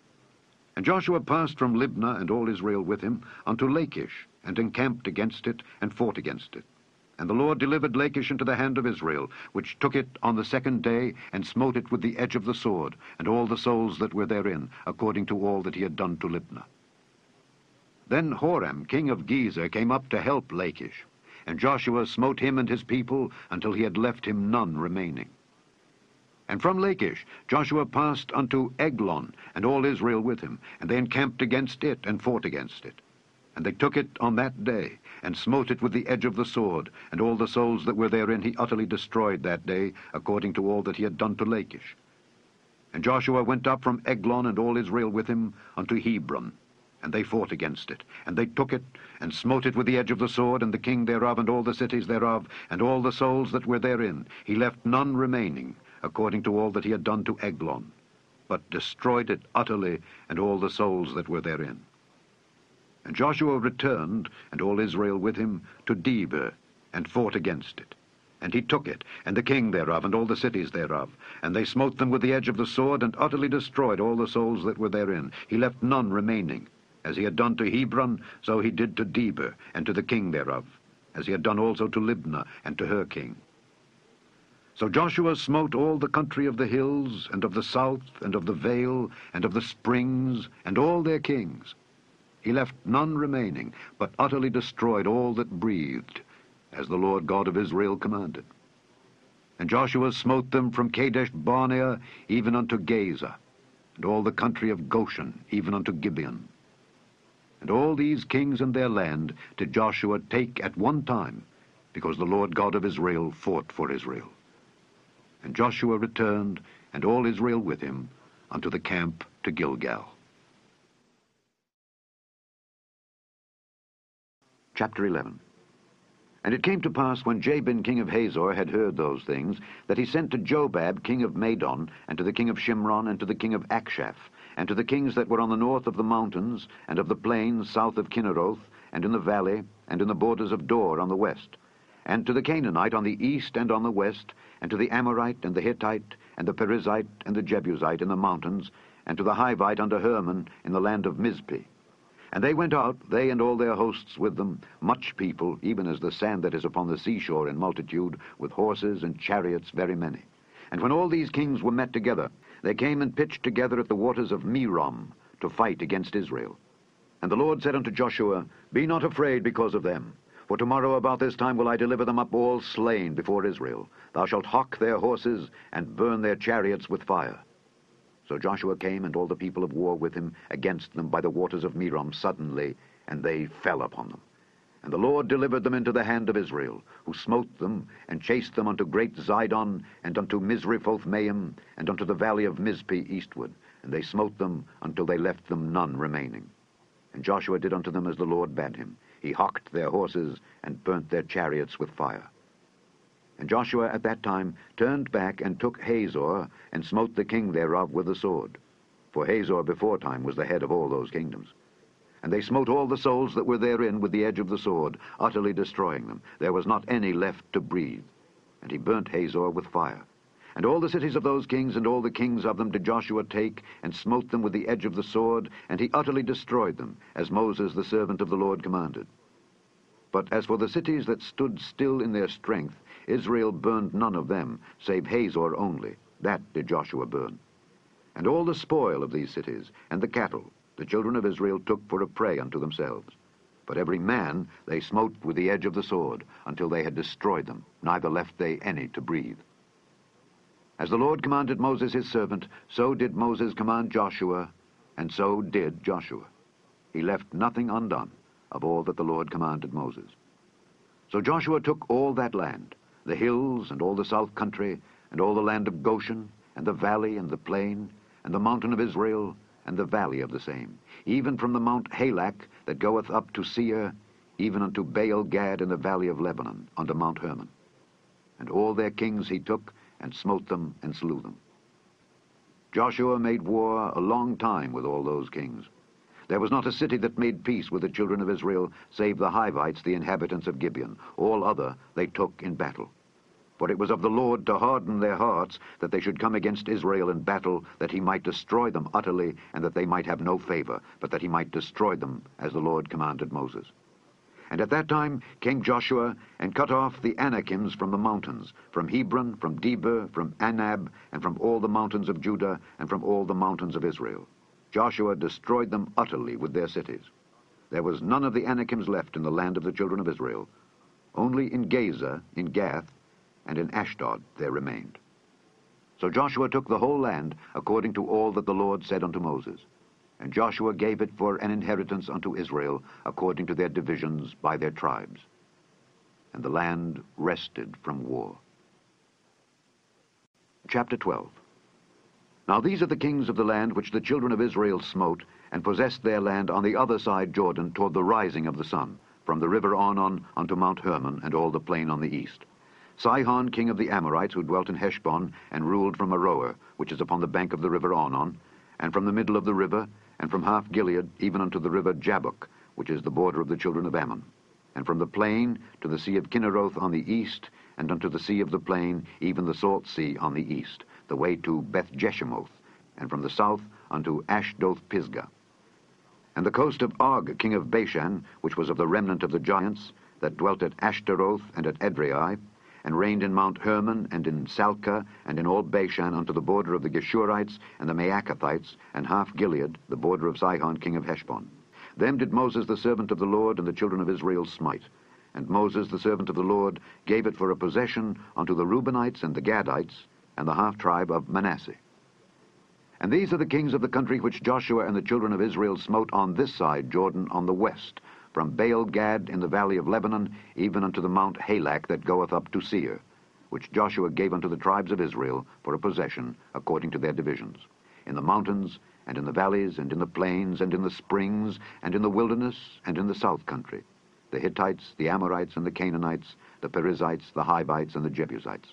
And Joshua passed from Libnah, and all Israel with him, unto Lachish, and encamped against it, and fought against it. And the Lord delivered Lachish into the hand of Israel, which took it on the second day, and smote it with the edge of the sword, and all the souls that were therein, according to all that he had done to Libnah. Then Horam, king of Gezer, came up to help Lachish, and Joshua smote him and his people until he had left him none remaining. And from Lachish Joshua passed unto Eglon, and all Israel with him, and they encamped against it, and fought against it. And they took it on that day, and smote it with the edge of the sword, and all the souls that were therein he utterly destroyed that day, according to all that he had done to Lachish. And Joshua went up from Eglon, and all Israel with him, unto Hebron. And they fought against it, and they took it, and smote it with the edge of the sword, and the king thereof, and all the cities thereof, and all the souls that were therein. He left none remaining, according to all that he had done to Eglon, but destroyed it utterly, and all the souls that were therein. And Joshua returned, and all Israel with him, to Debir, and fought against it. And he took it, and the king thereof, and all the cities thereof. And they smote them with the edge of the sword, and utterly destroyed all the souls that were therein. He left none remaining. As he had done to Hebron, so he did to Debir, and to the king thereof, as he had done also to Libnah, and to her king. So Joshua smote all the country of the hills, and of the south, and of the vale, and of the springs, and all their kings. He left none remaining, but utterly destroyed all that breathed, as the Lord God of Israel commanded. And Joshua smote them from Kadesh Barnea even unto Gaza, and all the country of Goshen even unto Gibeon. And all these kings and their land did Joshua take at one time, because the Lord God of Israel fought for Israel. And Joshua returned, and all Israel with him, unto the camp to Gilgal. Chapter eleven. And it came to pass, when Jabin king of Hazor had heard those things, that he sent to Jobab king of Madon, and to the king of Shimron, and to the king of Akshaph, and to the kings that were on the north of the mountains, and of the plains south of Kinneroth, and in the valley, and in the borders of Dor on the west, and to the Canaanite on the east and on the west, and to the Amorite, and the Hittite, and the Perizzite, and the Jebusite in the mountains, and to the Hivite under Hermon in the land of Mizpeh. And they went out, they and all their hosts with them, much people, even as the sand that is upon the seashore in multitude, with horses and chariots very many. And when all these kings were met together, they came and pitched together at the waters of Merom, to fight against Israel. And the Lord said unto Joshua, Be not afraid because of them, for tomorrow about this time will I deliver them up all slain before Israel. Thou shalt hock their horses, and burn their chariots with fire. So Joshua came, and all the people of war with him, against them by the waters of Merom suddenly, and they fell upon them. And the Lord delivered them into the hand of Israel, who smote them, and chased them unto great Zidon, and unto Misrephoth-maim, and unto the valley of Mizpeh eastward. And they smote them until they left them none remaining. And Joshua did unto them as the Lord bade him. He hocked their horses, and burnt their chariots with fire. And Joshua at that time turned back, and took Hazor, and smote the king thereof with the sword. For Hazor beforetime was the head of all those kingdoms. And they smote all the souls that were therein with the edge of the sword, utterly destroying them. There was not any left to breathe. And he burnt Hazor with fire. And all the cities of those kings, and all the kings of them, did Joshua take, and smote them with the edge of the sword, and he utterly destroyed them, as Moses the servant of the Lord commanded. But as for the cities that stood still in their strength, Israel burned none of them, save Hazor only. That did Joshua burn. And all the spoil of these cities, and the cattle, the children of Israel took for a prey unto themselves. But every man they smote with the edge of the sword, until they had destroyed them, neither left they any to breathe. As the Lord commanded Moses his servant, so did Moses command Joshua, and so did Joshua. He left nothing undone of all that the Lord commanded Moses. So Joshua took all that land, the hills, and all the south country, and all the land of Goshen, and the valley, and the plain, and the mountain of Israel, and the valley of the same, even from the Mount Halak that goeth up to Seir, even unto Baal-gad in the valley of Lebanon, unto Mount Hermon. And all their kings he took, and smote them, and slew them. Joshua made war a long time with all those kings. There was not a city that made peace with the children of Israel, save the Hivites, the inhabitants of Gibeon. All other they took in battle. For it was of the Lord to harden their hearts, that they should come against Israel in battle, that he might destroy them utterly, and that they might have no favor, but that he might destroy them, as the Lord commanded Moses. And at that time came Joshua, and cut off the Anakims from the mountains, from Hebron, from Debir, from Anab, and from all the mountains of Judah, and from all the mountains of Israel. Joshua destroyed them utterly with their cities. There was none of the Anakims left in the land of the children of Israel. Only in Gaza, in Gath, and in Ashdod there remained. So Joshua took the whole land, according to all that the Lord said unto Moses. And Joshua gave it for an inheritance unto Israel, according to their divisions by their tribes. And the land rested from war. Chapter twelve. Now these are the kings of the land which the children of Israel smote, and possessed their land on the other side Jordan toward the rising of the sun, from the river Arnon unto Mount Hermon, and all the plain on the east. Sihon, king of the Amorites, who dwelt in Heshbon, and ruled from Aroer, which is upon the bank of the river Arnon, and from the middle of the river, and from half Gilead, even unto the river Jabbok, which is the border of the children of Ammon, and from the plain to the sea of Kinneroth on the east, and unto the sea of the plain, even the salt sea on the east, the way to Beth-Jeshemoth, and from the south unto Ashdoth-Pisgah. And the coast of Og, king of Bashan, which was of the remnant of the giants, that dwelt at Ashtaroth and at Edrei, and reigned in Mount Hermon, and in Salcah, and in all Bashan, unto the border of the Geshurites and the Maacathites, and half Gilead, the border of Sihon king of Heshbon. Them did Moses the servant of the Lord and the children of Israel smite. And Moses the servant of the Lord gave it for a possession unto the Reubenites and the Gadites, and the half tribe of Manasseh. And these are the kings of the country which Joshua and the children of Israel smote on this side Jordan on the west, from Baal-Gad in the valley of Lebanon, even unto the Mount Halak that goeth up to Seir, which Joshua gave unto the tribes of Israel for a possession, according to their divisions, in the mountains, and in the valleys, and in the plains, and in the springs, and in the wilderness, and in the south country, the Hittites, the Amorites, and the Canaanites, the Perizzites, the Hivites, and the Jebusites.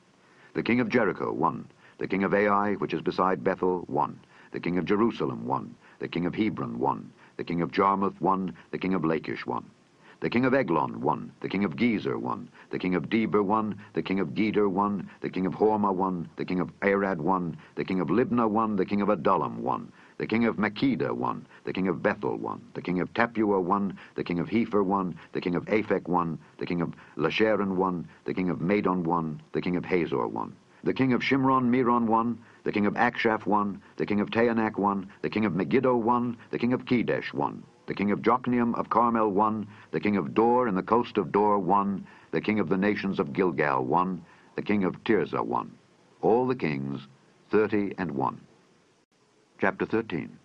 The king of Jericho, one. The king of Ai, which is beside Bethel, one. The king of Jerusalem, one. The king of Hebron, one. The king of Jarmuth, one. The king of Lachish, one. The king of Eglon, one. The king of Gezer, one. The king of Debir, one. The king of Geder, one. The king of Hormah, one. The king of Arad, one. The king of Libnah, one. The king of Adullam, one. The king of Makkedah, one. The king of Bethel, one. The king of Tappuah, one. The king of Hepher, one. The king of Aphek, one. The king of Lasharon, one. The king of Madon, one. The king of Hazor, one. The king of Shimron Meron, one. The king of Akshaph, one. The king of Taanach, one. The king of Megiddo, one. The king of Kedesh, one. The king of Jokneam of Carmel, one. The king of Dor and the coast of Dor, one. The king of the nations of Gilgal, one. The king of Tirzah, one. All the kings, thirty and one. Chapter thirteen.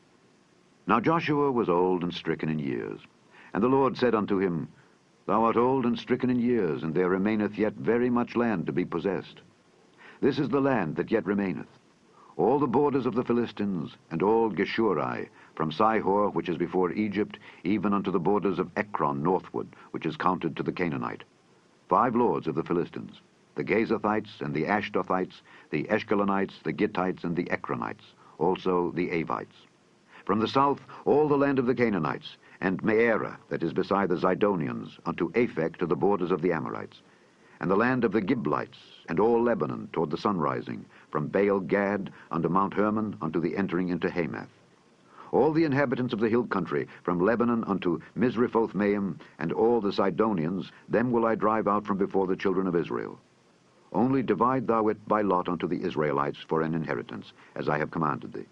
Now Joshua was old and stricken in years. And the Lord said unto him, Thou art old and stricken in years, and there remaineth yet very much land to be possessed. This is the land that yet remaineth, all the borders of the Philistines, and all Geshuri, from Sihor, which is before Egypt, even unto the borders of Ekron northward, which is counted to the Canaanite. Five lords of the Philistines, the Gazathites, and the Ashdothites, the Eshkelonites, the Gittites, and the Ekronites, also the Avites. From the south, all the land of the Canaanites, and Mearah, that is beside the Zidonians, unto Aphek to the borders of the Amorites, and the land of the Giblites, and all Lebanon toward the sunrising, from Baal-Gad unto Mount Hermon, unto the entering into Hamath. All the inhabitants of the hill country, from Lebanon unto Misrephoth-Maim, and all the Sidonians, them will I drive out from before the children of Israel. Only divide thou it by lot unto the Israelites for an inheritance, as I have commanded thee.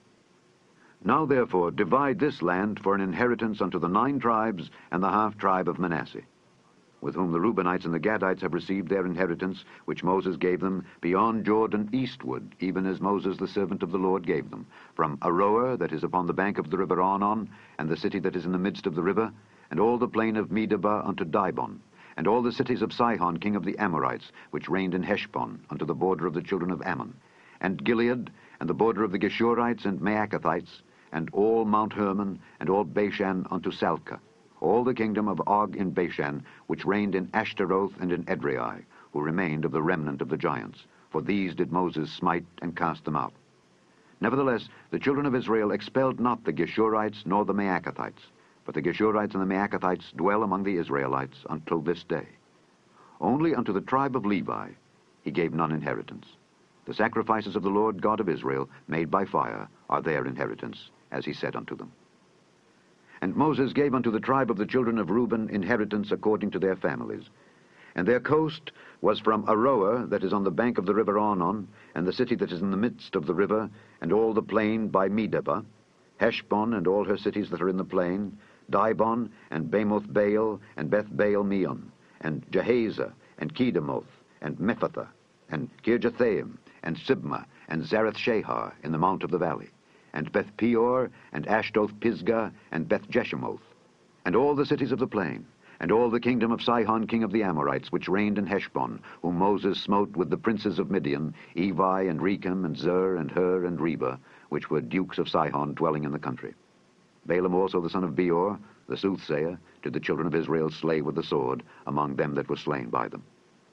Now therefore divide this land for an inheritance unto the nine tribes and the half tribe of Manasseh, with whom the Reubenites and the Gadites have received their inheritance, which Moses gave them, beyond Jordan eastward, even as Moses the servant of the Lord gave them, from Aroer, that is upon the bank of the river Arnon, and the city that is in the midst of the river, and all the plain of Medeba unto Dibon, and all the cities of Sihon king of the Amorites, which reigned in Heshbon, unto the border of the children of Ammon, and Gilead, and the border of the Geshurites and Maacathites, and all Mount Hermon, and all Bashan unto Salcah, all the kingdom of Og in Bashan, which reigned in Ashtaroth and in Edrei, who remained of the remnant of the giants. For these did Moses smite and cast them out. Nevertheless, the children of Israel expelled not the Geshurites nor the Maacathites, but the Geshurites and the Maacathites dwell among the Israelites until this day. Only unto the tribe of Levi he gave none inheritance. The sacrifices of the Lord God of Israel, made by fire, are their inheritance, as he said unto them. And Moses gave unto the tribe of the children of Reuben inheritance according to their families. And their coast was from Aroer, that is on the bank of the river Arnon, and the city that is in the midst of the river, and all the plain by Medeba, Heshbon, and all her cities that are in the plain, Dibon, and Bamoth Baal, and Beth Baal Meon, and Jahaza, and Kedemoth, and Mephathah, and Kirjathaim, and Sibmah, and Zareth Shahar in the mount of the valley, and Beth Peor, and Ashdoth Pisgah, and Beth Jeshemoth, and all the cities of the plain, and all the kingdom of Sihon king of the Amorites, which reigned in Heshbon, whom Moses smote with the princes of Midian, Evi, and Rechem, and Zur, and Hur, and Reba, which were dukes of Sihon dwelling in the country. Balaam also the son of Beor, the soothsayer, did the children of Israel slay with the sword among them that were slain by them.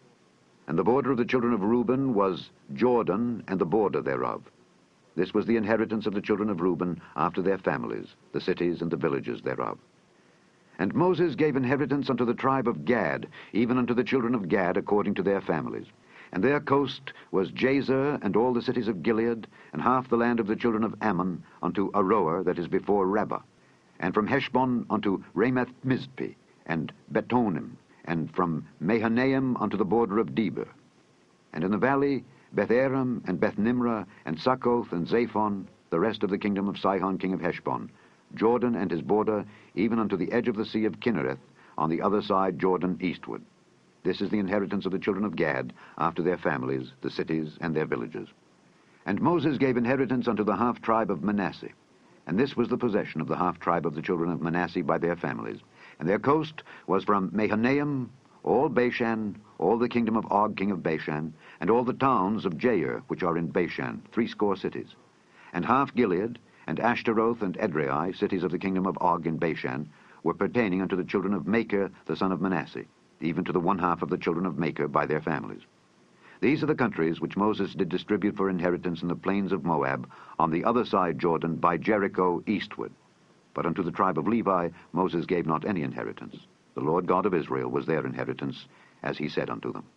And the border of the children of Reuben was Jordan, and the border thereof. This was the inheritance of the children of Reuben after their families, the cities and the villages thereof. And Moses gave inheritance unto the tribe of Gad, even unto the children of Gad according to their families. And their coast was Jazer, and all the cities of Gilead, and half the land of the children of Ammon, unto Aroer, that is before Rabbah, and from Heshbon unto Ramath Mizpeh, and Betonim, and from Mahanaim unto the border of Debir. And in the valley, Beth Aram, and Beth Nimrah, and Succoth, and Zaphon, the rest of the kingdom of Sihon king of Heshbon, Jordan and his border, even unto the edge of the sea of Kinnereth, on the other side Jordan eastward. This is the inheritance of the children of Gad, after their families, the cities, and their villages. And Moses gave inheritance unto the half-tribe of Manasseh. And this was the possession of the half-tribe of the children of Manasseh by their families. And their coast was from Mahanaim, all Bashan, all the kingdom of Og king of Bashan, and all the towns of Jair, which are in Bashan, threescore cities. And half Gilead, and Ashtaroth, and Edrei, cities of the kingdom of Og in Bashan, were pertaining unto the children of Machir, the son of Manasseh, even to the one half of the children of Machir by their families. These are the countries which Moses did distribute for inheritance in the plains of Moab, on the other side Jordan, by Jericho eastward. But unto the tribe of Levi Moses gave not any inheritance. The Lord God of Israel was their inheritance, as he said unto them.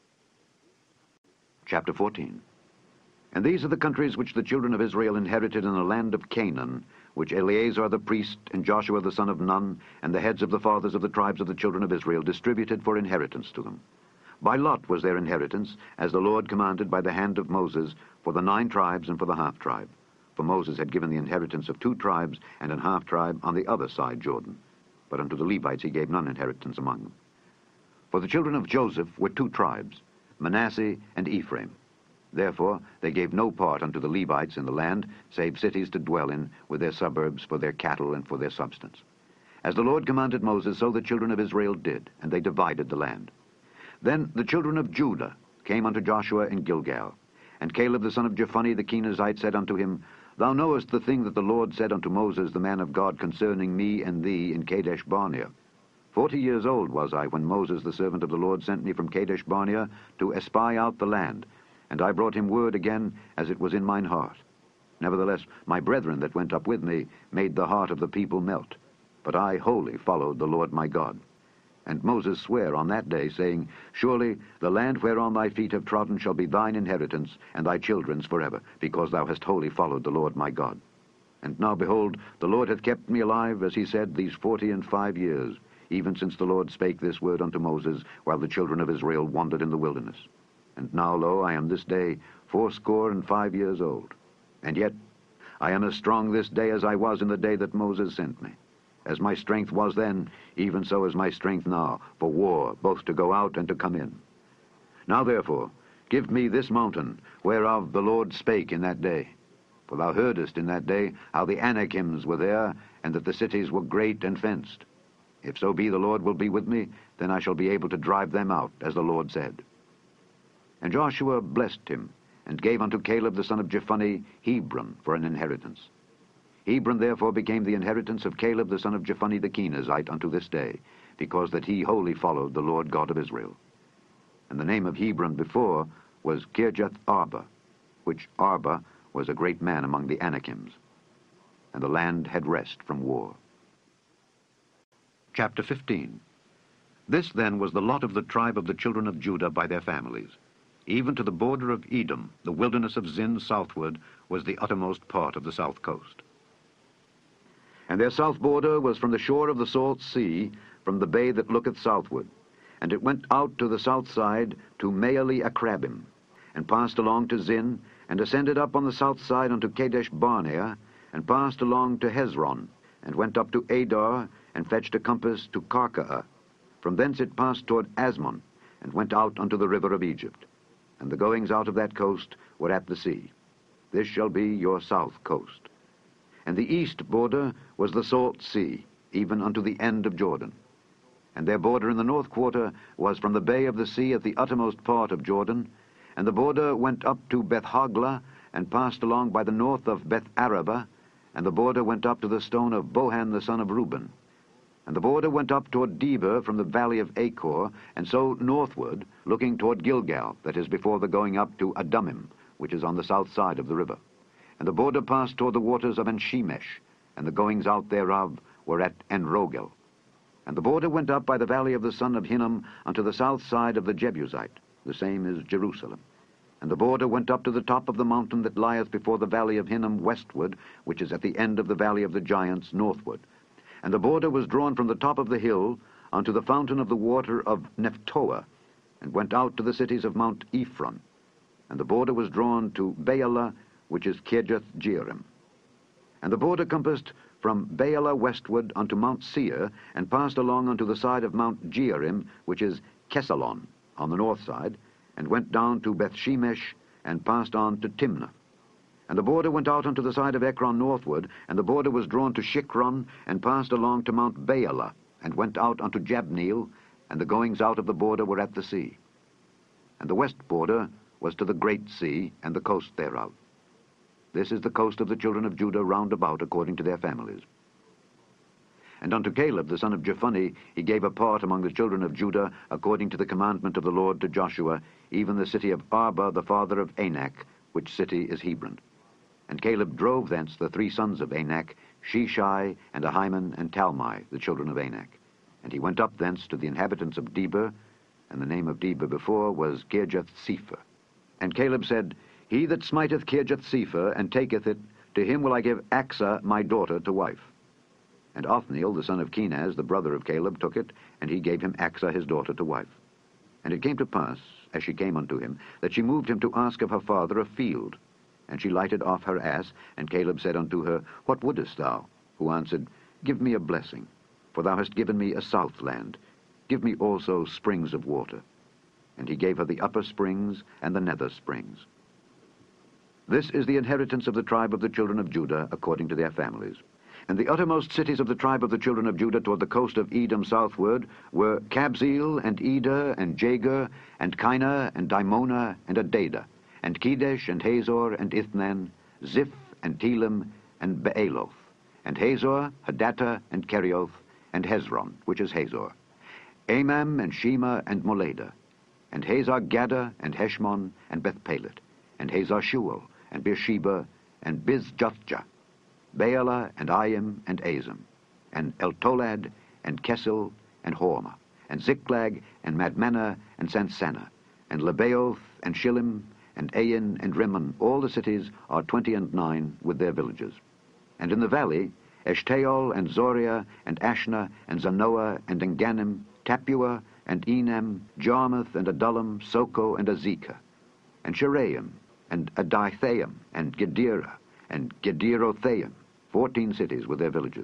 Chapter fourteen. And these are the countries which the children of Israel inherited in the land of Canaan, which Eleazar the priest, and Joshua the son of Nun, and the heads of the fathers of the tribes of the children of Israel distributed for inheritance to them. By lot was their inheritance, as the Lord commanded by the hand of Moses, for the nine tribes and for the half-tribe. For Moses had given the inheritance of two tribes and an half-tribe on the other side Jordan. But unto the Levites he gave none inheritance among them. For the children of Joseph were two tribes, Manasseh and Ephraim. Therefore they gave no part unto the Levites in the land, save cities to dwell in, with their suburbs for their cattle and for their substance. As the Lord commanded Moses, so the children of Israel did, and they divided the land. Then the children of Judah came unto Joshua in Gilgal. And Caleb the son of Jephunneh the Kenizzite said unto him, Thou knowest the thing that the Lord said unto Moses the man of God concerning me and thee in Kadesh Barnea. Forty years old was I when Moses the servant of the Lord sent me from Kadesh Barnea to espy out the land, and I brought him word again as it was in mine heart. Nevertheless my brethren that went up with me made the heart of the people melt, but I wholly followed the Lord my God. And Moses sware on that day, saying, Surely the land whereon thy feet have trodden shall be thine inheritance, and thy children's forever, because thou hast wholly followed the Lord my God. And now, behold, the Lord hath kept me alive, as he said, these forty and five years, even since the Lord spake this word unto Moses, while the children of Israel wandered in the wilderness. And now, lo, I am this day fourscore and five years old. And yet I am as strong this day as I was in the day that Moses sent me. As my strength was then, even so is my strength now, for war, both to go out and to come in. Now therefore, give me this mountain, whereof the Lord spake in that day. For thou heardest in that day how the Anakims were there, and that the cities were great and fenced. If so be the Lord will be with me, then I shall be able to drive them out, as the Lord said. And Joshua blessed him, and gave unto Caleb the son of Jephunneh Hebron for an inheritance. Hebron therefore became the inheritance of Caleb the son of Jephunneh the Kenizzite unto this day, because that he wholly followed the Lord God of Israel. And the name of Hebron before was Kirjath Arba, which Arba was a great man among the Anakims. And the land had rest from war. Chapter fifteen. This then was the lot of the tribe of the children of Judah by their families. Even to the border of Edom, the wilderness of Zin southward, was the uttermost part of the south coast. And their south border was from the shore of the salt sea, from the bay that looketh southward. And it went out to the south side to Maale Akrabim, and passed along to Zin, and ascended up on the south side unto Kadesh Barnea, and passed along to Hezron, and went up to Adar, and fetched a compass to Karkaa. From thence it passed toward Asmon, and went out unto the river of Egypt. And the goings out of that coast were at the sea. This shall be your south coast. And the east border was the salt sea, even unto the end of Jordan. And their border in the north quarter was from the bay of the sea at the uttermost part of Jordan, and the border went up to Beth-hoglah, and passed along by the north of Beth-arabah, and the border went up to the stone of Bohan the son of Reuben. And the border went up toward Debir from the valley of Achor, and so northward, looking toward Gilgal, that is before the going up to Adumim, which is on the south side of the river. And the border passed toward the waters of Enshemesh, and the goings out thereof were at Enrogel. And the border went up by the valley of the son of Hinnom unto the south side of the Jebusite, the same is Jerusalem. And the border went up to the top of the mountain that lieth before the valley of Hinnom westward, which is at the end of the valley of the giants northward. And the border was drawn from the top of the hill unto the fountain of the water of Nephtoah, and went out to the cities of Mount Ephron. And the border was drawn to Baalah, which is Kirjath-jearim. And the border compassed from Baalah westward unto Mount Seir, and passed along unto the side of Mount Jearim, which is Kesalon, on the north side, and went down to Bethshemesh, and passed on to Timnah. And the border went out unto the side of Ekron northward, and the border was drawn to Shikron, and passed along to Mount Baalah, and went out unto Jabneel, and the goings out of the border were at the sea. And the west border was to the great sea, and the coast thereof. This is the coast of the children of Judah round about according to their families. And unto Caleb the son of Jephunneh he gave a part among the children of Judah, according to the commandment of the Lord to Joshua, even the city of Arba the father of Anak, which city is Hebron. And Caleb drove thence the three sons of Anak, Sheshai, and Ahiman, and Talmai, the children of Anak. And he went up thence to the inhabitants of Debir, and the name of Debir before was Kirjath-sepher. And Caleb said, He that smiteth Kirjath-sepher, and taketh it, to him will I give Achsah my daughter to wife. And Othniel the son of Kenaz, the brother of Caleb, took it, and he gave him Achsah his daughter to wife. And it came to pass, as she came unto him, that she moved him to ask of her father a field. And she lighted off her ass, and Caleb said unto her, What wouldest thou? Who answered, Give me a blessing, for thou hast given me a south land. Give me also springs of water. And he gave her the upper springs and the nether springs. This is the inheritance of the tribe of the children of Judah, according to their families. And the uttermost cities of the tribe of the children of Judah toward the coast of Edom southward were Kabzeel, and Eder, and Jagur, and Kinah, and Dimona, and Adadah, and Kedesh, and Hazor, and Ithnan, Ziph, and Telem, and Baaloth, and Hazor, Hadattah, and Kerioth, and Hezron, which is Hazor, Amam, and Shema, and Moladah, and Hazar-Gaddah, and Heshmon, and Bethpelet, and Hazar-Shual, and Beersheba, and Bizjothjah, Baalah, and Ayim, and Azim, and Eltolad, and Kesel, and Hormah, and Ziklag, and Madmenah, and Sansannah, and Lebaoth, and Shillim, and Ain, and Rimmon. All the cities are twenty and nine with their villages. And in the valley, Eshtaol, and Zoriah, and Ashna, and Zanoah, and Engannim, Tapua, and Enam, Jarmuth, and Adullam, Soko, and Azekah, and Sheraim, and Adithaim, and Gederah, and Gederothaim, fourteen cities with their villages.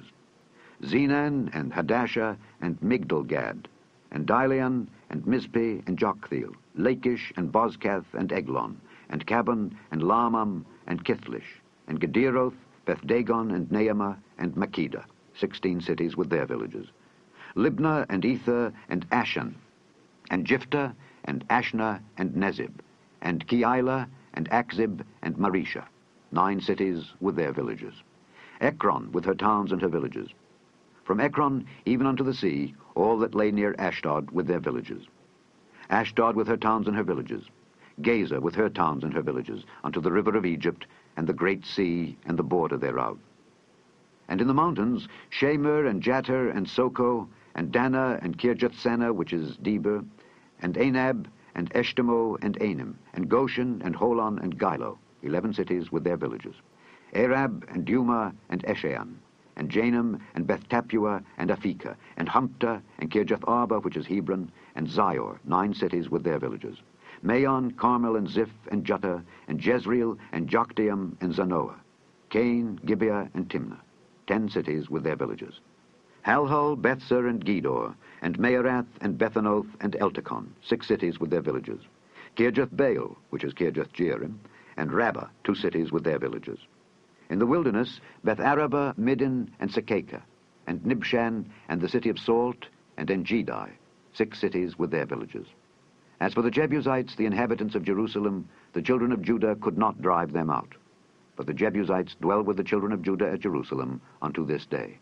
Zenan, and Hadashah, and Migdalgad, and Dileon, and Mizpeh, and Joktheel, Lachish, and Bozkath, and Eglon, and Cabon, and Lahmam, and Kithlish, and Gederoth, Beth-dagon, and Naamah, and Makkedah, sixteen cities with their villages. Libnah, and Ether, and Ashan, and Jiphthah, and Ashna, and Nezib, and Keilah, and Akzib, and Marisha, nine cities with their villages. Ekron with her towns and her villages. From Ekron even unto the sea, all that lay near Ashdod with their villages. Ashdod with her towns and her villages. Gaza with her towns and her villages, unto the river of Egypt, and the great sea, and the border thereof. And in the mountains, Shemer, and Jatir, and Soko, and Dana, and Kirjath-sanah, which is Debir, and Anab, and Eshtemoh, and Anim, and Goshen, and Holon, and Gilo, eleven cities with their villages. Arab, and Duma, and Eshean, and Janum, and Beth-Tappuah, and Aphekah, and Humpta, and Kirjath-Arba, which is Hebron, and Zior, nine cities with their villages. Maon, Carmel, and Ziph, and Juttah, and Jezreel, and Jokdeam, and Zanoah. Cain, Gibeah, and Timnah, ten cities with their villages. Halhul, Bethzur, and Gedor, and Maarath, and Bethanoth, and Eltekon, six cities with their villages. Kirjath-Baal, which is Kirjath-Jearim, and Rabbah, two cities with their villages. In the wilderness, Beth-Araba, Middin, and Sekakah, and Nibshan, and the city of Salt, and En-Gedi, six cities with their villages. As for the Jebusites, the inhabitants of Jerusalem, the children of Judah could not drive them out. But the Jebusites dwell with the children of Judah at Jerusalem unto this day.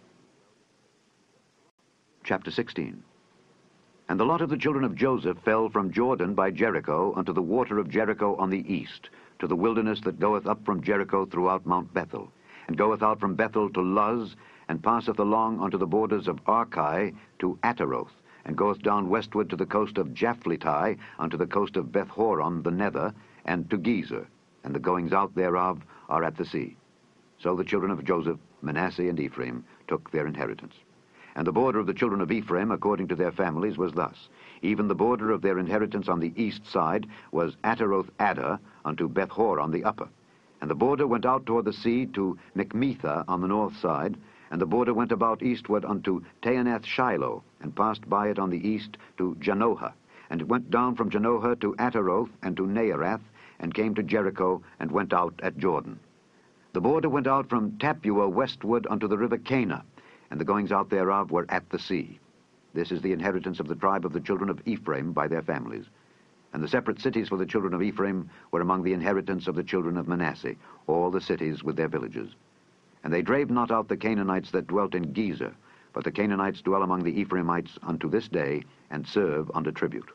Chapter sixteen. And the lot of the children of Joseph fell from Jordan by Jericho unto the water of Jericho on the east, to the wilderness that goeth up from Jericho throughout Mount Bethel, and goeth out from Bethel to Luz, and passeth along unto the borders of Archi to Ataroth, and goeth down westward to the coast of Japhletai, unto the coast of Beth-horon the nether, and to Gezer, and the goings out thereof are at the sea. So the children of Joseph, Manasseh and Ephraim, took their inheritance. And the border of the children of Ephraim, according to their families, was thus. Even the border of their inheritance on the east side was Ataroth-Addar unto Beth-horon the upper. And the border went out toward the sea to Michmethah on the north side, and the border went about eastward unto Taanath-Shiloh, and passed by it on the east to Janohah. And it went down from Janohah to Ataroth and to Naarath, and came to Jericho, and went out at Jordan. The border went out from Tappuah westward unto the river Cana, and the goings out thereof were at the sea. This is the inheritance of the tribe of the children of Ephraim by their families. And the separate cities for the children of Ephraim were among the inheritance of the children of Manasseh, all the cities with their villages. And they drave not out the Canaanites that dwelt in Gezer, but the Canaanites dwell among the Ephraimites unto this day, and serve under tribute.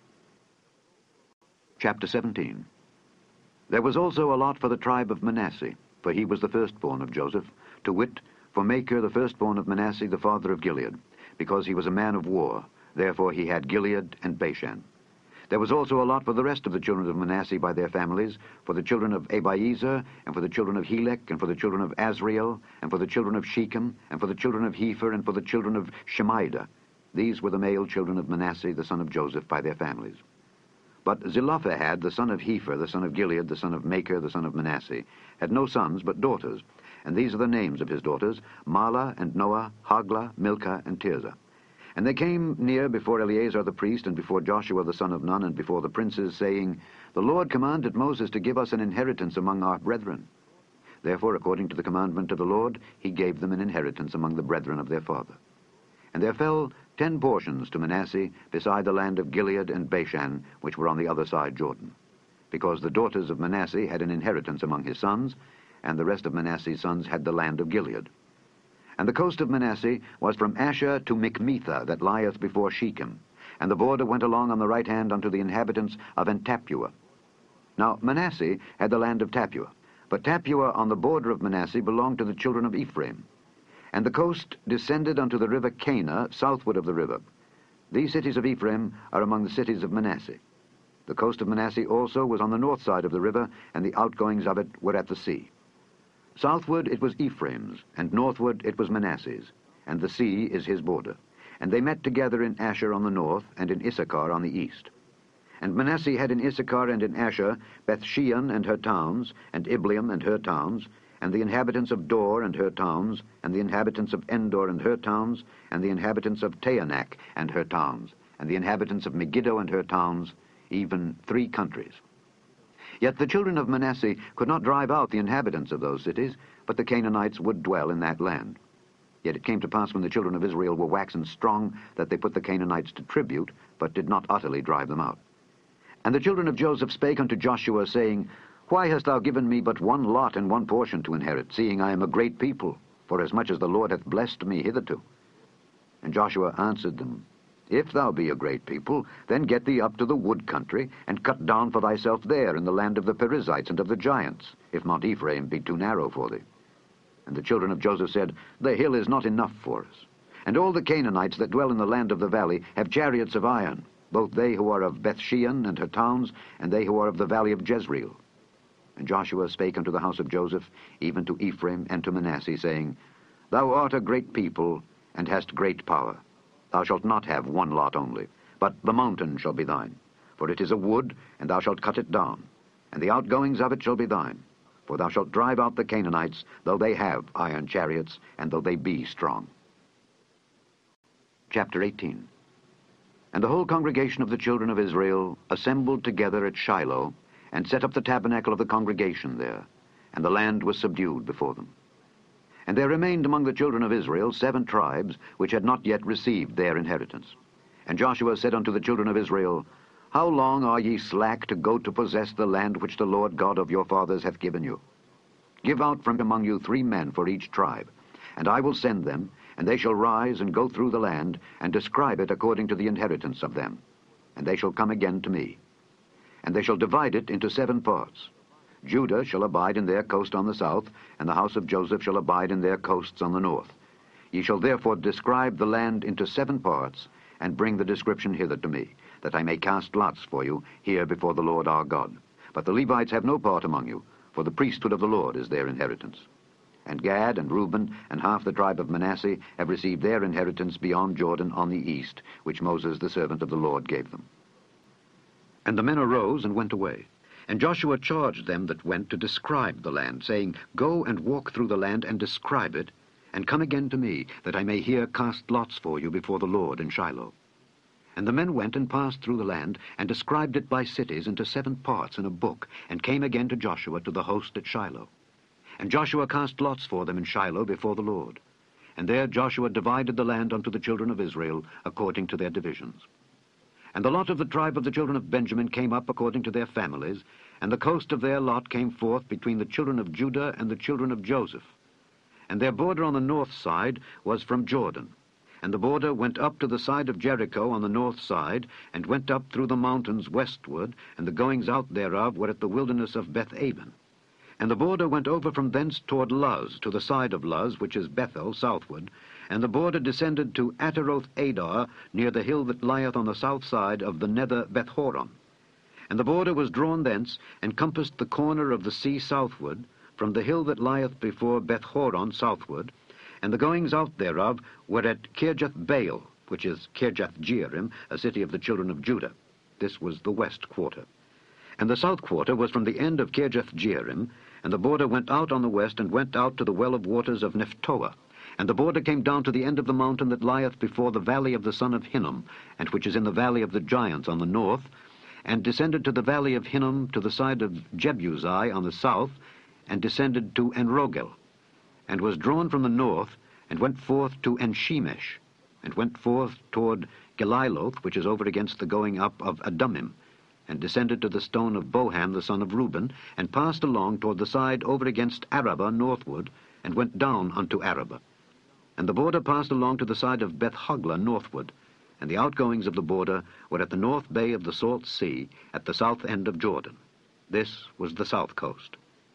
Chapter seventeen. There was also a lot for the tribe of Manasseh, for he was the firstborn of Joseph, to wit, for Machir the firstborn of Manasseh, the father of Gilead, because he was a man of war, therefore he had Gilead and Bashan. There was also a lot for the rest of the children of Manasseh by their families, for the children of Abiezer, and for the children of Helek, and for the children of Azriel, and for the children of Shechem, and for the children of Hepher, and for the children of Shemida. These were the male children of Manasseh, the son of Joseph, by their families. But Zelophehad, the son of Hepher, the son of Gilead, the son of Machir, the son of Manasseh, had no sons but daughters, and these are the names of his daughters, Mahlah and Noah, Hoglah, Milcah, and Tirzah. And they came near before Eleazar the priest, and before Joshua the son of Nun, and before the princes, saying, The Lord commanded Moses to give us an inheritance among our brethren. Therefore, according to the commandment of the Lord, he gave them an inheritance among the brethren of their father. And there fell ten portions to Manasseh, beside the land of Gilead and Bashan, which were on the other side Jordan, because the daughters of Manasseh had an inheritance among his sons, and the rest of Manasseh's sons had the land of Gilead. And the coast of Manasseh was from Asher to Michmethah, that lieth before Shechem, and the border went along on the right hand unto the inhabitants of En-Tappuah. Now Manasseh had the land of Tappuah, but Tappuah on the border of Manasseh belonged to the children of Ephraim. And the coast descended unto the river Cana, southward of the river. These cities of Ephraim are among the cities of Manasseh. The coast of Manasseh also was on the north side of the river, and the outgoings of it were at the sea. Southward it was Ephraim's, and northward it was Manasseh's, and the sea is his border. And they met together in Asher on the north, and in Issachar on the east. And Manasseh had in Issachar and in Asher Bethshean and her towns, and Ibleam and her towns, and the inhabitants of Dor and her towns, and the inhabitants of Endor and her towns, and the inhabitants of Taanach and her towns, and the inhabitants of Megiddo and her towns, even three countries. Yet the children of Manasseh could not drive out the inhabitants of those cities, but the Canaanites would dwell in that land. Yet it came to pass when the children of Israel were waxen strong, that they put the Canaanites to tribute, but did not utterly drive them out. And the children of Joseph spake unto Joshua, saying, Why hast thou given me but one lot and one portion to inherit, seeing I am a great people, forasmuch as the Lord hath blessed me hitherto? And Joshua answered them, If thou be a great people, then get thee up to the wood country, and cut down for thyself there in the land of the Perizzites and of the giants, if Mount Ephraim be too narrow for thee. And the children of Joseph said, The hill is not enough for us. And all the Canaanites that dwell in the land of the valley have chariots of iron, both they who are of Bethshean and her towns, and they who are of the valley of Jezreel. And Joshua spake unto the house of Joseph, even to Ephraim and to Manasseh, saying, Thou art a great people, and hast great power. Thou shalt not have one lot only, but the mountain shall be thine. For it is a wood, and thou shalt cut it down, and the outgoings of it shall be thine. For thou shalt drive out the Canaanites, though they have iron chariots, and though they be strong. Chapter eighteen. And the whole congregation of the children of Israel assembled together at Shiloh, and set up the tabernacle of the congregation there, and the land was subdued before them. And there remained among the children of Israel seven tribes, which had not yet received their inheritance. And Joshua said unto the children of Israel, How long are ye slack to go to possess the land which the Lord God of your fathers hath given you? Give out from among you three men for each tribe, and I will send them, and they shall rise and go through the land, and describe it according to the inheritance of them. And they shall come again to me. And they shall divide it into seven parts. Judah shall abide in their coast on the south, and the house of Joseph shall abide in their coasts on the north. Ye shall therefore describe the land into seven parts, and bring the description hither to me, that I may cast lots for you here before the Lord our God. But the Levites have no part among you, for the priesthood of the Lord is their inheritance. And Gad and Reuben and half the tribe of Manasseh have received their inheritance beyond Jordan on the east, which Moses the servant of the Lord gave them. And the men arose and went away. And Joshua charged them that went to describe the land, saying, Go and walk through the land and describe it, and come again to me, that I may here cast lots for you before the Lord in Shiloh. And the men went and passed through the land, and described it by cities into seven parts in a book, and came again to Joshua to the host at Shiloh. And Joshua cast lots for them in Shiloh before the Lord. And there Joshua divided the land unto the children of Israel according to their divisions. And the lot of the tribe of the children of Benjamin came up according to their families, and the coast of their lot came forth between the children of Judah and the children of Joseph. And their border on the north side was from Jordan. And the border went up to the side of Jericho on the north side, and went up through the mountains westward, and the goings out thereof were at the wilderness of Beth-aven. And the border went over from thence toward Luz, to the side of Luz, which is Bethel, southward, and the border descended to Ataroth-adar, near the hill that lieth on the south side of the nether Beth-horon. And the border was drawn thence, and compassed the corner of the sea southward, from the hill that lieth before Beth-horon southward, and the goings out thereof were at Kirjath-baal, which is Kirjath-jearim, a city of the children of Judah. This was the west quarter. And the south quarter was from the end of Kirjath-jearim, and the border went out on the west, and went out to the well of waters of Nephtoah. And the border came down to the end of the mountain that lieth before the valley of the son of Hinnom, and which is in the valley of the giants on the north, and descended to the valley of Hinnom to the side of Jebusai on the south, and descended to Enrogel, and was drawn from the north, and went forth to Enshemesh, and went forth toward Geliloth, which is over against the going up of Adumim, and descended to the stone of Boham the son of Reuben, and passed along toward the side over against Arabah northward, and went down unto Arabah. And the border passed along to the side of Beth-hoglah northward, and the outgoings of the border were at the north bay of the Salt Sea, at the south end of Jordan. This was the south coast.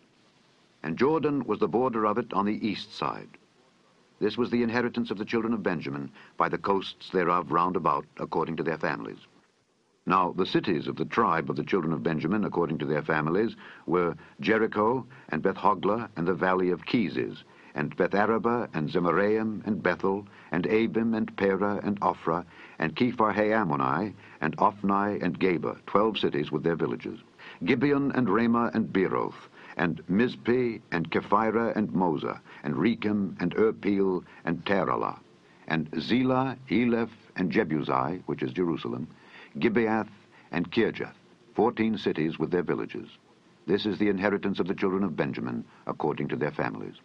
And Jordan was the border of it on the east side. This was the inheritance of the children of Benjamin, by the coasts thereof round about, according to their families. Now the cities of the tribe of the children of Benjamin, according to their families, were Jericho, and Beth-hoglah, and the valley of Keziz, and Beth-arabah, and Zemaraim, and Bethel, and Abim, and Perah, and Ophrah, and Kepharhammoni, and Ophni, and Geba, twelve cities with their villages, Gibeon, and Ramah, and Beeroth, and Mizpeh, and Kephirah, and Moza, and Rechem, and Erpeel, and Taralah, and Zelah, Eleph, and Jebusai, which is Jerusalem, Gibeath, and Kirjath, fourteen cities with their villages. This is the inheritance of the children of Benjamin, according to their families.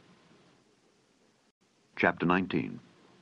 Chapter nineteen.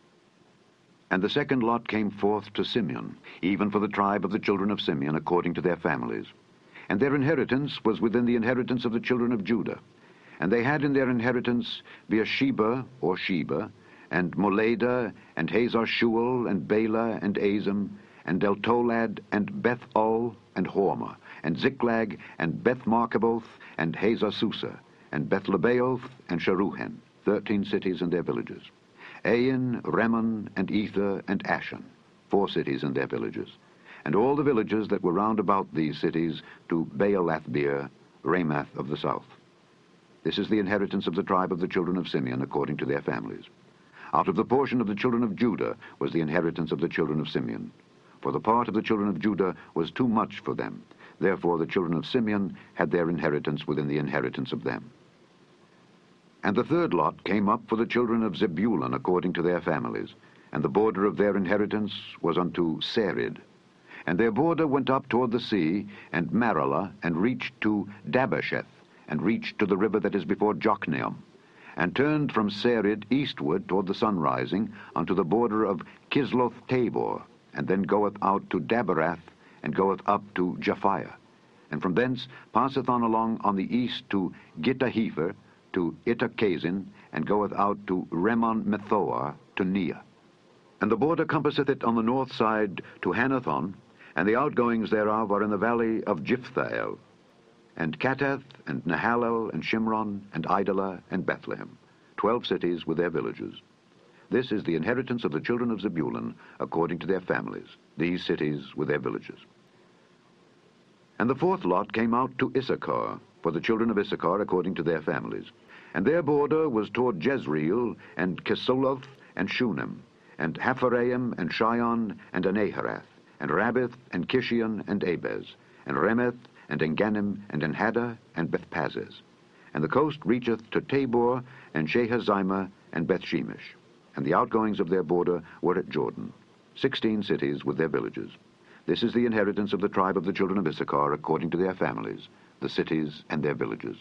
And the second lot came forth to Simeon, even for the tribe of the children of Simeon, according to their families. And their inheritance was within the inheritance of the children of Judah. And they had in their inheritance Beersheba, or Sheba, and Moladah, and Hazar-shual, and Bela, and Azim, and Deltolad, and Beth-ul, and Hormah, and Ziklag, and Beth-markaboth, and Hazar-susa, and Beth-lebaoth, and Sharuhen, thirteen cities and their villages. Ain, Rimmon, and Ether, and Ashan, four cities and their villages. And all the villages that were round about these cities to Baalathbeer, Ramath of the south. This is the inheritance of the tribe of the children of Simeon, according to their families. Out of the portion of the children of Judah was the inheritance of the children of Simeon. For the part of the children of Judah was too much for them. Therefore the children of Simeon had their inheritance within the inheritance of them. And the third lot came up for the children of Zebulun according to their families, and the border of their inheritance was unto Sarid. And their border went up toward the sea, and Maralah, and reached to Dabasheth, and reached to the river that is before Jokneam, and turned from Sarid eastward toward the sunrising unto the border of Kisloth Tabor, and then goeth out to Daberath, and goeth up to Japhiah, and from thence passeth on along on the east to Gittahepher, to Ittachazin, and goeth out to Remon Methoar, to Neah. And the border compasseth it on the north side to Hanathon, and the outgoings thereof are in the valley of Jiphthahel, and Kattath, and Nahalel, and Shimron, and Idalah, and Bethlehem, twelve cities with their villages. This is the inheritance of the children of Zebulun, according to their families, these cities with their villages. And the fourth lot came out to Issachar, for the children of Issachar, according to their families. And their border was toward Jezreel, and Kesoloth, and Shunem, and Hapharaim, and Shion, and Anaharath, and Rabbith, and Kishion, and Abez, and Remeth, and Engannim, and Enhaddah, and Bethpazes. And the coast reacheth to Tabor, and Shehazimah, and Bethshemesh. And the outgoings of their border were at Jordan, sixteen cities with their villages. This is the inheritance of the tribe of the children of Issachar, according to their families, the cities and their villages.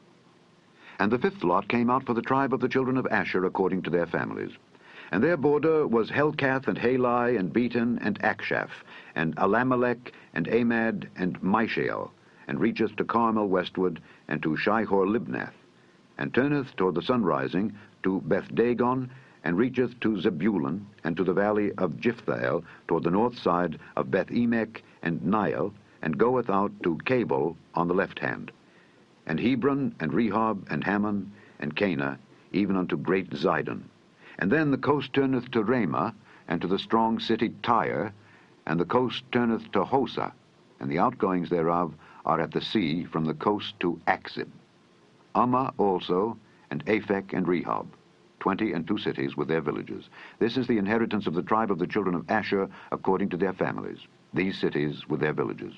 And the fifth lot came out for the tribe of the children of Asher, according to their families. And their border was Helkath, and Halai, and Beton, and Akshaph, and Alamelech, and Amad, and Mishael, and reacheth to Carmel westward, and to Shihor-Libnath, and turneth toward the sunrising to Beth-Dagon, and reacheth to Zebulun, and to the valley of Jiphthahel, toward the north side of Beth-Emek, and Niel, and goeth out to Cabul on the left hand, and Hebron, and Rehob, and Hammon, and Cana, even unto great Zidon. And then the coast turneth to Ramah, and to the strong city Tyre, and the coast turneth to Hosa, and the outgoings thereof are at the sea from the coast to Axib. Ummah also, and Aphek, and Rehob, twenty and two cities with their villages. This is the inheritance of the tribe of the children of Asher, according to their families, these cities with their villages.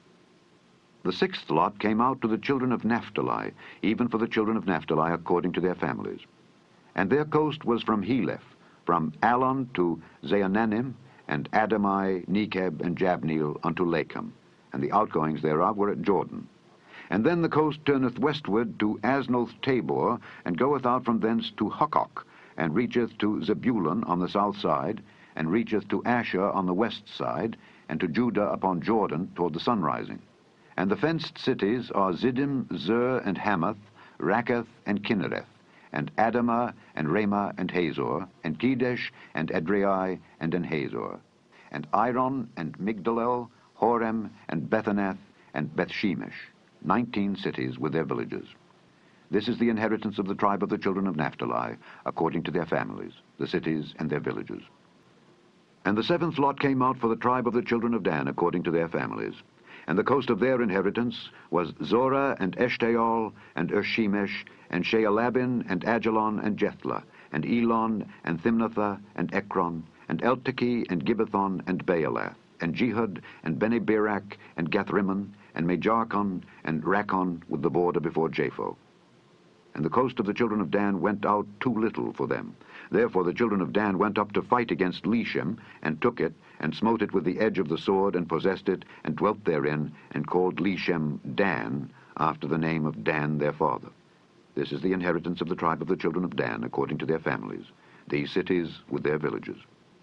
The sixth lot came out to the children of Naphtali, even for the children of Naphtali, according to their families. And their coast was from Heleph, from Allon to Zaananim, and Adamai, Nekeb, and Jabneel unto Lachem, and the outgoings thereof were at Jordan. And then the coast turneth westward to Aznoth Tabor, and goeth out from thence to Hukkok, and reacheth to Zebulun on the south side, and reacheth to Asher on the west side, and to Judah upon Jordan toward the sunrising. And the fenced cities are Ziddim, Zer, and Hamath, Rakkath, and Kinnereth, and Adamah, and Ramah, and Hazor, and Kedesh, and Edrei, and Enhazor, and Iron, and Migdalel, Horem, and Bethanath, and Bethshemesh, nineteen cities with their villages. This is the inheritance of the tribe of the children of Naphtali, according to their families, the cities and their villages. And the seventh lot came out for the tribe of the children of Dan, according to their families. And the coast of their inheritance was Zorah, and Eshtaol, and Ershemesh, and Shealabin, and Ajalon, and Jethlah, and Elon, and Thimnathah, and Ekron, and Eltekeh, and Gibbethon, and Baalath, and Jehud, and Beni-Berak, and Gathrimmon, and Mejarkon, and Rakon, with the border before Japho. And the coast of the children of Dan went out too little for them. Therefore the children of Dan went up to fight against Leshem, and took it, and smote it with the edge of the sword, and possessed it, and dwelt therein, and called Leshem Dan, after the name of Dan their father. This is the inheritance of the tribe of the children of Dan, according to their families, these cities with their villages.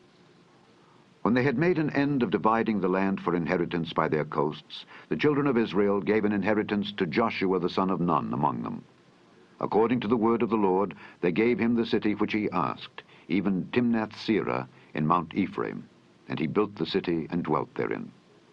When they had made an end of dividing the land for inheritance by their coasts, the children of Israel gave an inheritance to Joshua the son of Nun among them. According to the word of the Lord, they gave him the city which he asked, even Timnath-Serah in Mount Ephraim, and he built the city and dwelt therein.